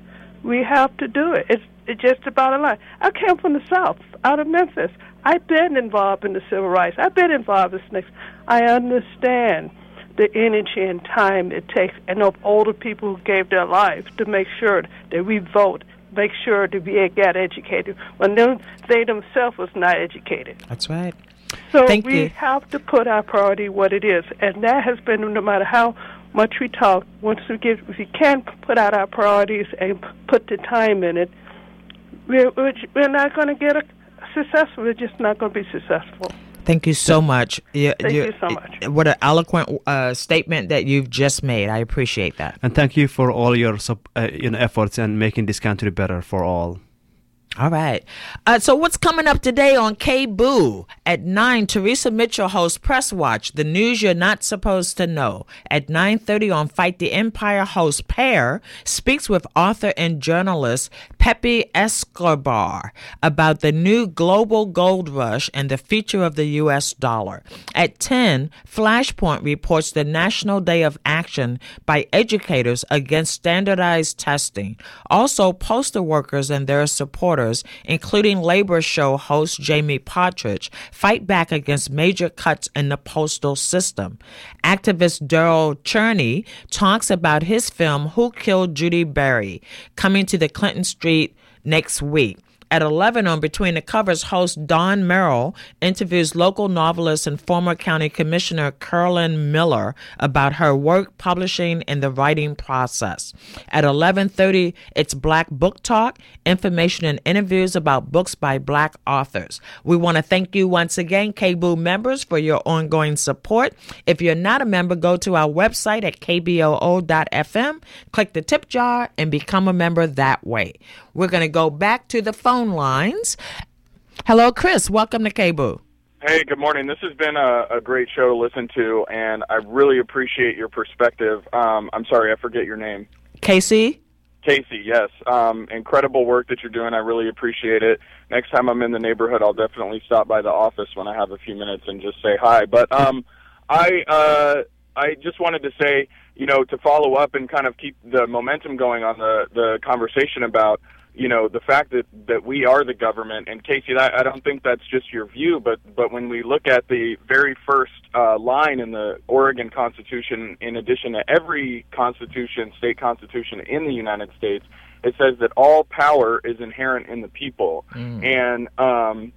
We have to do it. It's, it's just the bottom line. I came from the South, out of Memphis. I've been involved in the civil rights. I've been involved in snakes. I understand the energy and time it takes, and of older people who gave their lives to make sure that we vote, make sure that we get educated, when them, they themselves was not educated. That's right. So Thank we you. have to put our priority what it is, and that has been no matter how much we talk. Once we get, if we can put out our priorities and put the time in it, we're we're, we're not going to get a successful. We're just not going to be successful. Thank you so much. You, Thank you so much. What an eloquent uh, statement that you've just made. I appreciate that. And thank you for all your sup- uh, you know, efforts and making this country better for all. All right. Uh, so what's coming up today on K B O O? At nine, Teresa Mitchell hosts Press Watch, the news you're not supposed to know. At nine thirty on Fight the Empire, host Pear speaks with author and journalist Pepe Escobar about the new global gold rush and the future of the U S dollar. At ten, Flashpoint reports the National Day of Action by educators against standardized testing. Also, postal workers and their supporters, including Labor Show host Jamie Partridge, fight back against major cuts in the postal system. Activist Daryl Cherney talks about his film Who Killed Judy Berry, coming to the Clinton Street next week. At eleven on Between the Covers, host Dawn Merrill interviews local novelist and former county commissioner Carolyn Miller about her work publishing and the writing process. At eleven thirty, it's Black Book Talk, information and interviews about books by Black authors. We want to thank you once again, K B O O members, for your ongoing support. If you're not a member, go to our website at k b o o dot f m, click the tip jar, and become a member that way. We're going to go back to the phone lines. Hello, Chris. Welcome to K B O O. Hey, good morning. This has been a, a great show to listen to, and I really appreciate your perspective. Um, I'm sorry, I forget your name. Casey? Casey, yes. Um, incredible work that you're doing. I really appreciate it. Next time I'm in the neighborhood, I'll definitely stop by the office when I have a few minutes and just say hi. But um, I uh, I just wanted to say, you know, to follow up and kind of keep the momentum going on the, the conversation about, you know, the fact that, that we are the government. And Casey, I, I don't think that's just your view, but, but when we look at the very first uh, line in the Oregon Constitution, in addition to every constitution, state constitution in the United States, it says that all power is inherent in the people. Mm. And um,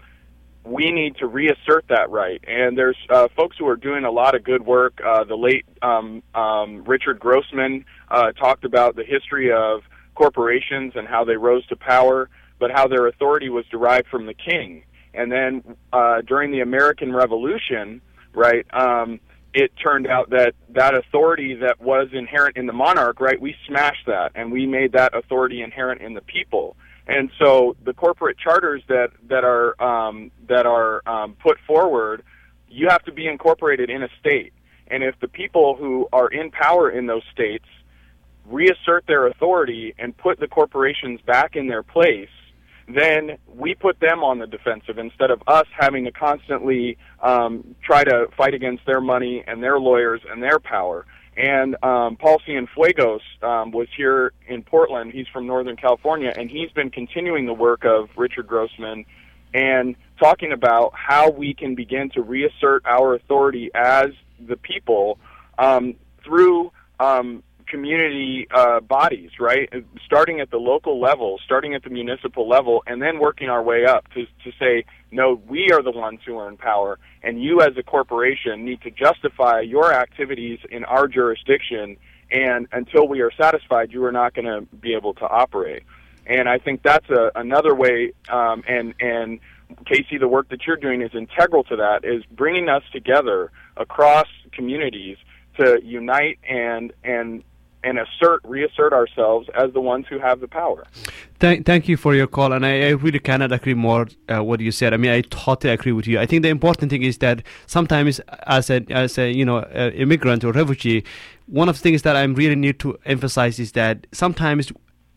we need to reassert that right. And there's uh, folks who are doing a lot of good work. Uh, the late um, um, Richard Grossman uh, talked about the history of corporations and how they rose to power. but how their authority was derived from the king. And then uh, during the American Revolution, right, um, it turned out that that authority that was inherent in the monarch, right, we smashed that, and we made that authority inherent in the people. And so the corporate charters that that are um, that are um, put forward, you have to be incorporated in a state. And if the people who are in power in those states reassert their authority and put the corporations back in their place, then we put them on the defensive instead of us having to constantly um, try to fight against their money and their lawyers and their power. And um, Paul Cienfuegos um, was here in Portland. He's from Northern California, and he's been continuing the work of Richard Grossman and talking about how we can begin to reassert our authority as the people um, through um, community uh, bodies, right? Starting at the local level, starting at the municipal level, and then working our way up to to say, no, we are the ones who are in power, and you as a corporation need to justify your activities in our jurisdiction, and until we are satisfied, you are not going to be able to operate. And I think that's a, another way, um, and, and Casey, the work that you're doing is integral to that, is bringing us together across communities to unite and and and assert, reassert ourselves as the ones who have the power. Thank, thank you for your call, and I, I really cannot agree more uh, what you said. I mean, I totally agree with you. I think the important thing is that sometimes, as a as a you know uh, immigrant or refugee, one of the things that I really need to emphasize is that sometimes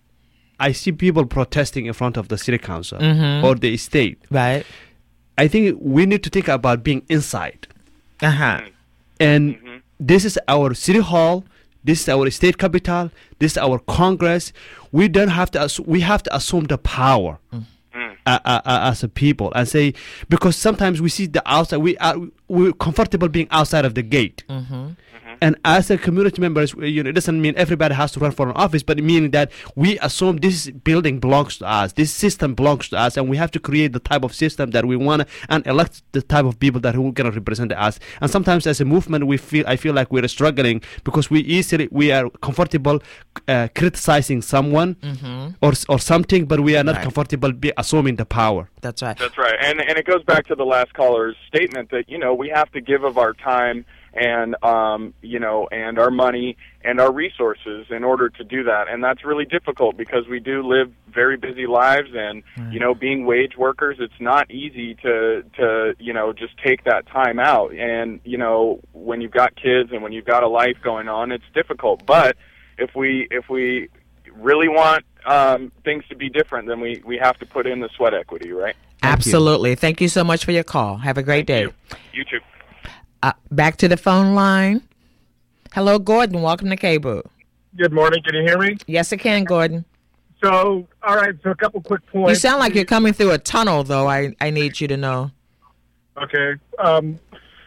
I see people protesting in front of the city council mm-hmm. or the state. Right. I think we need to think about being inside. Uh huh. And mm-hmm. this is our city hall. This is our state capital. This is our Congress. We don't have to. Assu- we have to assume the power mm. uh, uh, uh, as a people and say, because sometimes we see the outside. We are we're comfortable being outside of the gate. Mm-hmm. And as a community members, you know, it doesn't mean everybody has to run for an office, but it means that we assume this building belongs to us, this system belongs to us, and we have to create the type of system that we want and elect the type of people that who are going to represent us. And sometimes, as a movement, we feel I feel like we're struggling because we easily we are comfortable uh, criticizing someone mm-hmm. or or something, but we are not right. comfortable be assuming the power. That's right. That's right. And and it goes back to the last caller's statement that, you know, we have to give of our time and um, you know, and our money and our resources in order to do that. And that's really difficult because we do live very busy lives, and right. you know, being wage workers, it's not easy to to you know just take that time out. And you know, when you've got kids and when you've got a life going on, it's difficult. But if we if we really want um, things to be different, then we we have to put in the sweat equity, right? Thank Absolutely. You. Thank you so much for your call. Have a great Thank day. You, you too. Uh, back to the phone line. Hello, Gordon. Welcome to K B O O. Good morning. Can you hear me? Yes, I can, Gordon. So, all right. So, a couple quick points. You sound like you're coming through a tunnel, though. I, I need you to know. Okay. Um,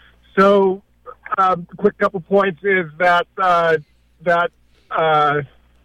so, um, quick couple points is that uh, that uh,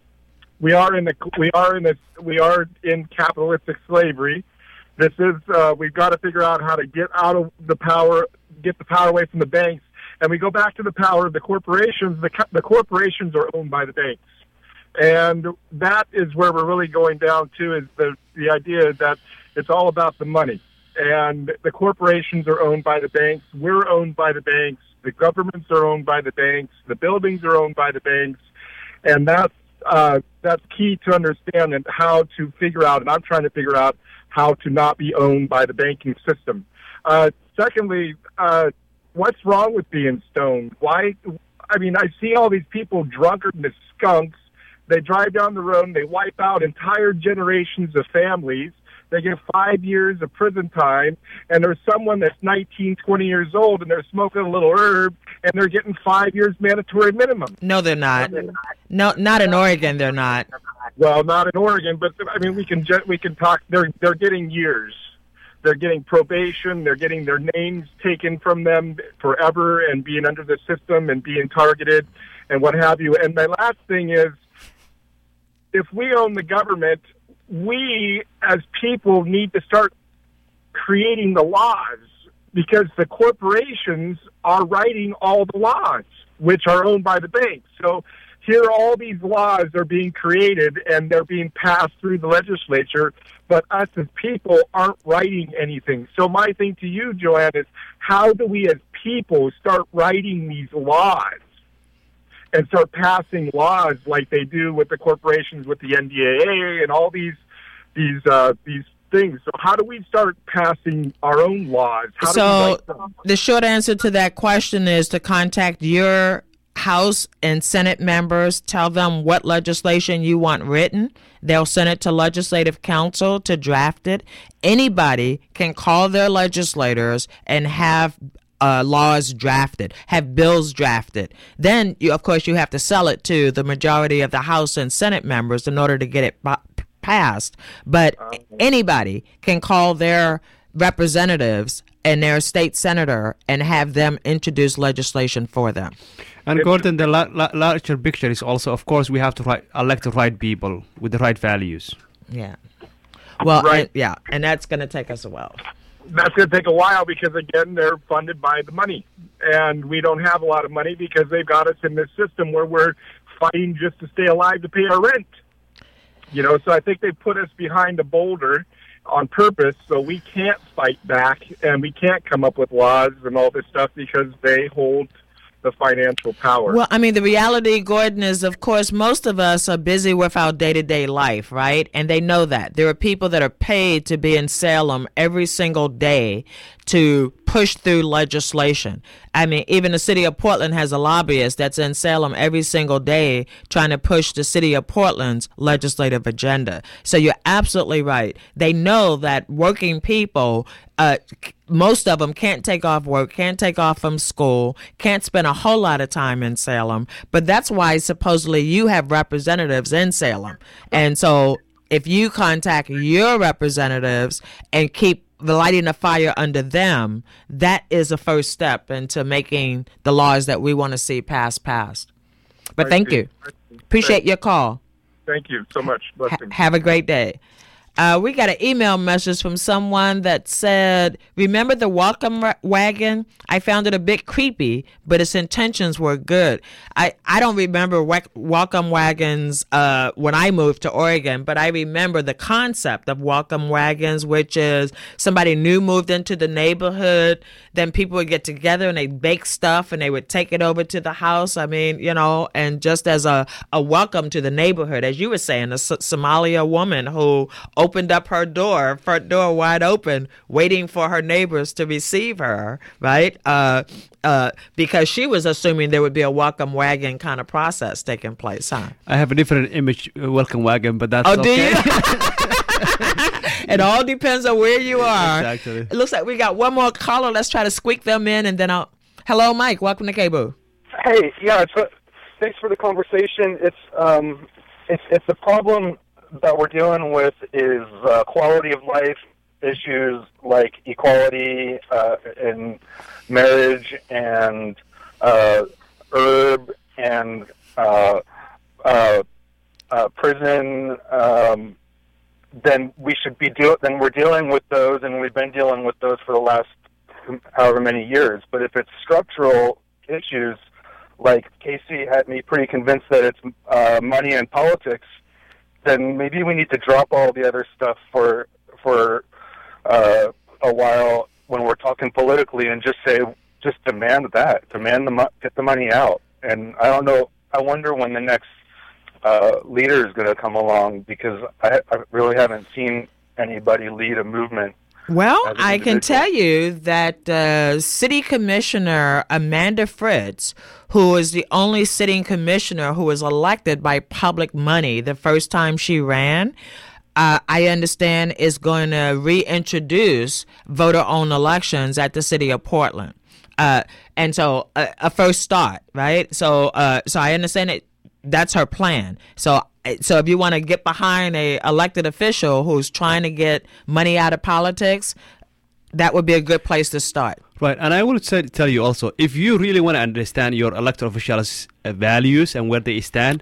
we are in the we are in this we are in capitalistic slavery. This is uh, we've got to figure out how to get out of the power. Get the power away from the banks, and we go back to the power of the corporations. The the corporations are owned by the banks, and that is where we're really going down to, is the the idea that it's all about the money, and the corporations are owned by the banks. We're owned by the banks. The governments are owned by the banks. The buildings are owned by the banks, and that's uh, that's key to understand and how to figure out. And I'm trying to figure out how to not be owned by the banking system. Uh, secondly, uh, what's wrong with being stoned? Why? I mean, I see all these people drunkards as skunks. They drive down the road and they wipe out entire generations of families. They get five years of prison time, and there's someone that's nineteen, twenty years old, and they're smoking a little herb, and they're getting five years mandatory minimum. No, they're not. No, not in Oregon, they're not. Well, not in Oregon, but I mean, we can we can talk. They're they're getting years. They're getting probation. They're getting their names taken from them forever and being under the system and being targeted and what have you. And my last thing is, if we own the government, we as people need to start creating the laws, because the corporations are writing all the laws, which are owned by the banks. So here all these laws are being created and they're being passed through the legislature, but us as people aren't writing anything. So my thing to you, Joanne, is how do we as people start writing these laws and start passing laws like they do with the corporations, with the N D A A and all these these uh, these things? So how do we start passing our own laws? How do we So write them? the short answer to that question is to contact your House and Senate members, tell them what legislation you want written. They'll send it to Legislative Council to draft it. Anybody can call their legislators and have uh, laws drafted, have bills drafted. Then, you, of course, you have to sell it to the majority of the House and Senate members in order to get it b- passed. But anybody can call their representatives and their state senator and have them introduce legislation for them. And Gordon, the la- la- larger picture is also, of course, we have to right, elect the right people with the right values. Yeah. Well, Right. and, yeah, and that's going to take us a while. That's going to take a while because, again, they're funded by the money. And we don't have a lot of money because they've got us in this system where we're fighting just to stay alive to pay our rent. You know, so I think they put us behind a boulder on purpose so we can't fight back and we can't come up with laws and all this stuff because they hold the financial power. Well, I mean, the reality, Gordon, is, of course, most of us are busy with our day-to-day life, right? And they know that. There are people that are paid to be in Salem every single day to push through legislation. I mean, even the city of Portland has a lobbyist that's in Salem every single day trying to push the city of Portland's legislative agenda. So you're absolutely right. They know that working people, uh, most of them can't take off work, can't take off from school, can't spend a whole lot of time in Salem. But that's why supposedly you have representatives in Salem. And so if you contact your representatives and keep the lighting a fire under them, that is a first step into making the laws that we want to see passed passed. But I thank see. you. I see. Appreciate Thank- your call. Thank you so much. Ha- Blessings. have a great day. Uh, we got an email message from someone that said, remember the welcome wa- wagon? I found it a bit creepy, but its intentions were good. I, I don't remember wa- welcome wagons uh, when I moved to Oregon, but I remember the concept of welcome wagons, which is somebody new moved into the neighborhood, then people would get together and they'd bake stuff and they would take it over to the house. I mean, you know, and just as a, a welcome to the neighborhood, as you were saying, a S- Somalia woman who opened up her door, front door wide open, waiting for her neighbors to receive her, right? Uh, uh, because she was assuming there would be a welcome wagon kind of process taking place, huh? I have a different image, uh, welcome wagon, but that's Oh, okay. do you? It all depends on where you are. Exactly. It looks like we got one more caller. Let's try to squeak them in, and then I'll. Hello, Mike. Welcome to K B O O. Hey, yeah, it's a, thanks for the conversation. It's um, it's it's the problem that we're dealing with is uh, quality of life issues like equality uh, in marriage and uh, herb and uh, uh, uh, prison. Um, then we should be deal. Then we're dealing with those, and we've been dealing with those for the last however many years. But if it's structural issues, like Casey had me pretty convinced that it's uh, money and politics, then maybe we need to drop all the other stuff for for uh, a while when we're talking politically and just say, just demand that, demand the mo- get the money out. And I don't know. I wonder when the next uh, leader is going to come along, because I, I really haven't seen anybody lead a movement. Well, as an I can individual. tell you that uh, City Commissioner Amanda Fritz, who is the only sitting commissioner who was elected by public money the first time she ran, uh, I understand is going to reintroduce voter-owned elections at the city of Portland. Uh, and so uh, a first start, right? So, uh, so I understand it. That's her plan. So, so if you want to get behind a elected official who's trying to get money out of politics, that would be a good place to start. Right, and I will say, tell you also, if you really want to understand your elected officials' uh, values and where they stand,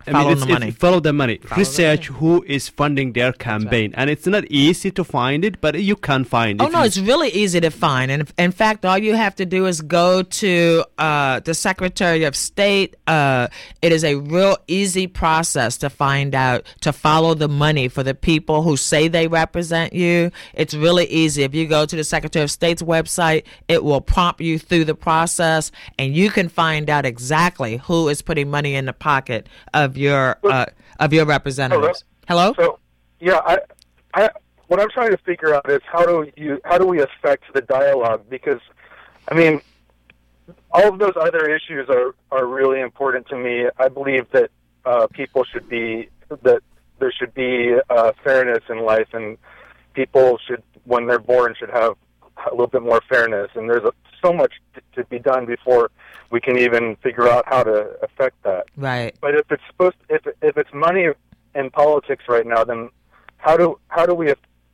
I Follow mean, it's, the money. It's follow the money. Follow Research the money. who is funding their campaign. Right. And it's not easy to find it, but you can find it. Oh, no, you... it's really easy to find. And in fact, all you have to do is go to uh, the Secretary of State. Uh, it is a real easy process to find out, to follow the money for the people who say they represent you. It's really easy. If you go to the Secretary of State's website, it will prompt you through the process, and you can find out exactly who is putting money in the pocket of your uh, of your representatives. Hello? So, yeah, I, I, what I'm trying to figure out is how do you how do we affect the dialogue? Because, I mean, all of those other issues are, are really important to me. I believe that uh, people should be that there should be uh, fairness in life, and people should, when they're born, should have a little bit more fairness. And there's a, so much t- to be done before we can even figure out how to affect that. Right. But if it's supposed, if if it's money in politics right now, then how do how do we?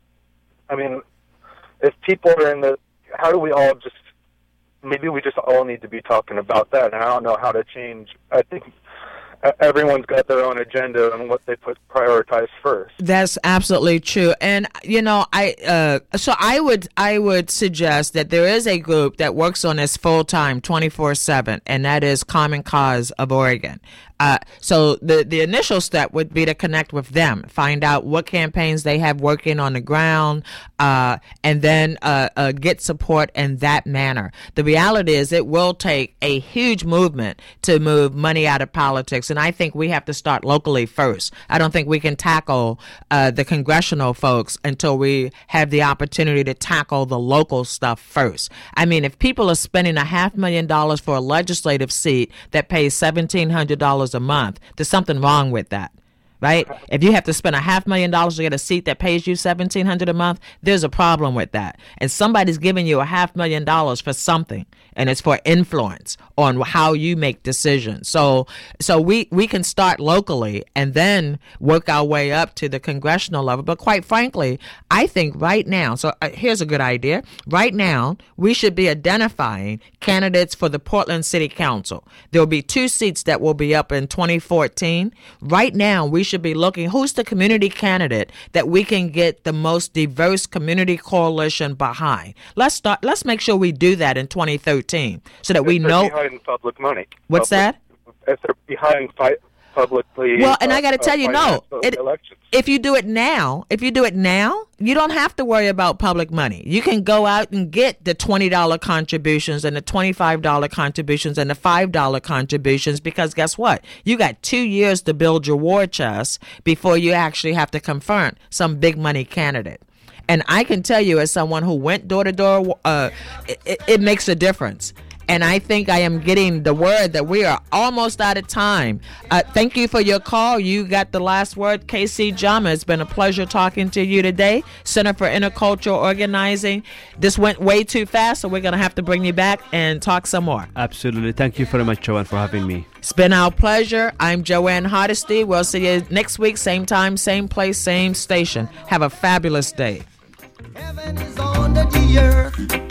I mean, if people are in the, how do we all just? Maybe we just all need to be talking about that. And I don't know how to change. I think everyone's got their own agenda and what they put prioritize first. That's absolutely true. And you know, I uh, so I would I would suggest that there is a group that works on this full time, twenty-four seven, and that is Common Cause of Oregon. Uh, so the, the initial step would be to connect with them, find out what campaigns they have working on the ground, uh, and then uh, uh, get support in that manner. The reality is it will take a huge movement to move money out of politics, and I think we have to start locally first. I don't think we can tackle uh, the congressional folks until we have the opportunity to tackle the local stuff first. I mean, if people are spending a half million dollars for a legislative seat that pays seventeen hundred dollars a month, there's something wrong with that, right? If you have to spend a half million dollars to get a seat that pays you seventeen hundred dollars a month, there's a problem with that. And somebody's giving you a half million dollars for something, and it's for influence on how you make decisions. So so we, we can start locally and then work our way up to the congressional level. But quite frankly, I think right now, so uh, here's a good idea. Right now, we should be identifying candidates for the Portland City Council. There will be two seats that will be up in twenty fourteen. Right now, we should be looking, who's the community candidate that we can get the most diverse community coalition behind. Let's start. Let's make sure we do that in twenty thirteen so that if we know. Behind public money. What's public, that? If they're behind fi- publicly. Well, and uh, I got to tell uh, you, no. It, if you do it now, if you do it now, you don't have to worry about public money. You can go out and get the twenty dollars contributions and the twenty-five dollars contributions and the five dollars contributions, because guess what? You got two years to build your war chest before you actually have to confront some big money candidate. And I can tell you, as someone who went door to door, uh, it, it makes a difference. And I think I am getting the word that we are almost out of time. Uh, thank you for your call. You got the last word. K C Jama, it's been a pleasure talking to you today. Center for Intercultural Organizing. This went way too fast, so we're going to have to bring you back and talk some more. Absolutely. Thank you very much, Joanne, for having me. It's been our pleasure. I'm Joanne Hardesty. We'll see you next week, same time, same place, same station. Have a fabulous day. Heaven is under the earth.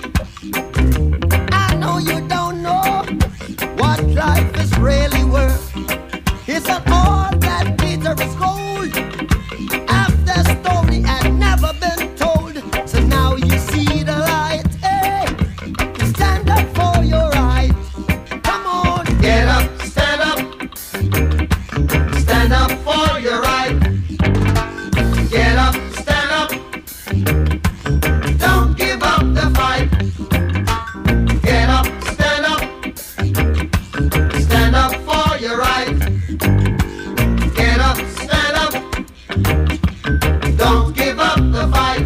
I know you don't know what life is really worth. It's not all that glitter is gold. After story had never been told, so now you see the light. Hey, stand up for your right. Come on, get up, stand up, stand up for your right. Get up, stand up. Don't give up the fight. Get up, stand up. Stand up for your right. Get up, stand up. Don't give up the fight.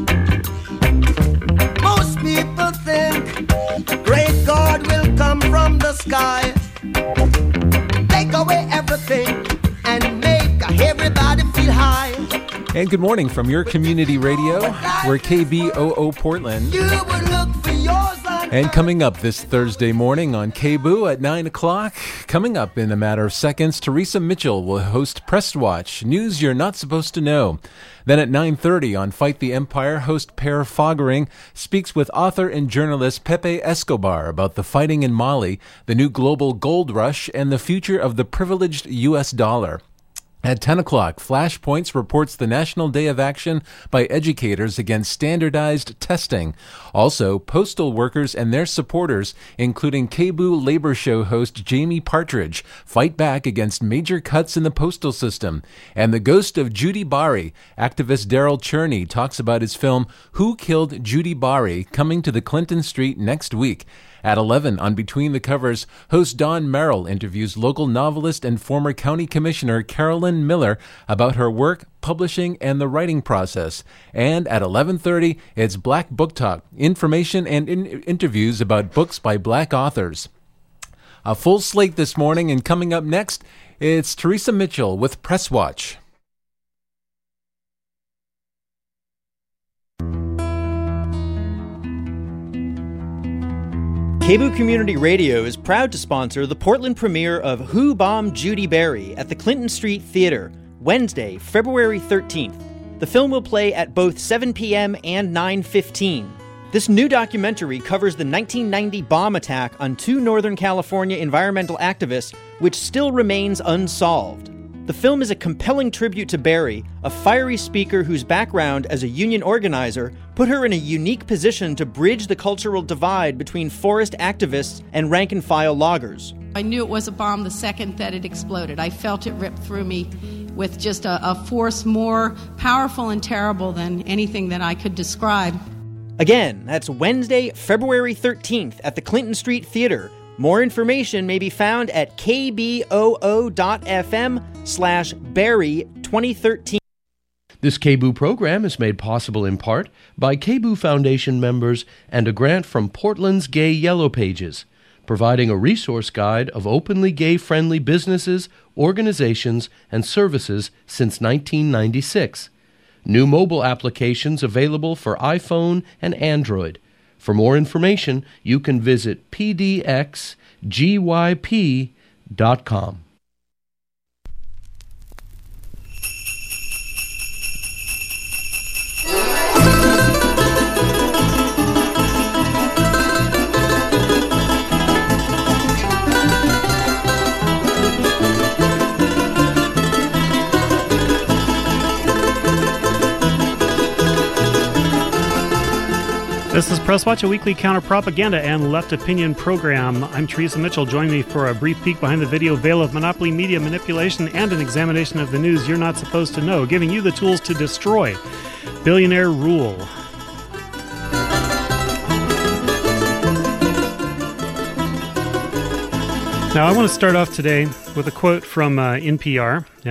Most people think great God will come from the sky, take away everything and make everybody feel high. And good morning from your community radio. We're K B O O Portland. You would look for yours And coming up this Thursday morning on K B O O at nine o'clock, coming up in a matter of seconds, Teresa Mitchell will host Press Watch, news you're not supposed to know. Then at nine thirty on Fight the Empire, host Per Fogering speaks with author and journalist Pepe Escobar about the fighting in Mali, the new global gold rush, and the future of the privileged U S dollar. At ten o'clock, Flashpoints reports the National Day of Action by educators against standardized testing. Also, postal workers and their supporters, including K B O O Labor Show host Jamie Partridge, fight back against major cuts in the postal system. And the ghost of Judy Bari, activist Daryl Cherney, talks about his film Who Killed Judy Bari, coming to the Clinton Street next week. At eleven on Between the Covers, host Don Merrill interviews local novelist and former county commissioner Carolyn Miller about her work, publishing, and the writing process. And at eleven thirty, it's Black Book Talk, information and in- interviews about books by black authors. A full slate this morning, and coming up next, it's Teresa Mitchell with Press Watch. K B O O Community Radio is proud to sponsor the Portland premiere of Who Bombed Judy Bari at the Clinton Street Theater, Wednesday, February thirteenth. The film will play at both seven p.m. and nine fifteen. This new documentary covers the nineteen ninety bomb attack on two Northern California environmental activists, which still remains unsolved. The film is a compelling tribute to Bari, a fiery speaker whose background as a union organizer put her in a unique position to bridge the cultural divide between forest activists and rank-and-file loggers. I knew it was a bomb the second that it exploded. I felt it rip through me with just a, a force more powerful and terrible than anything that I could describe. Again, that's Wednesday, February thirteenth at the Clinton Street Theater. More information may be found at kboo.fm slash Barry 2013. This K B O O program is made possible in part by K B O O Foundation members and a grant from Portland's Gay Yellow Pages, providing a resource guide of openly gay-friendly businesses, organizations, and services since nineteen ninety-six. New mobile applications available for iPhone and Android. For more information, you can visit p d x g y p dot com. This is Press Watch, a weekly counter-propaganda and left opinion program. I'm Teresa Mitchell. Join me for a brief peek behind the video veil of monopoly media manipulation and an examination of the news you're not supposed to know, giving you the tools to destroy billionaire rule. Now, I want to start off today with a quote from uh, N P R.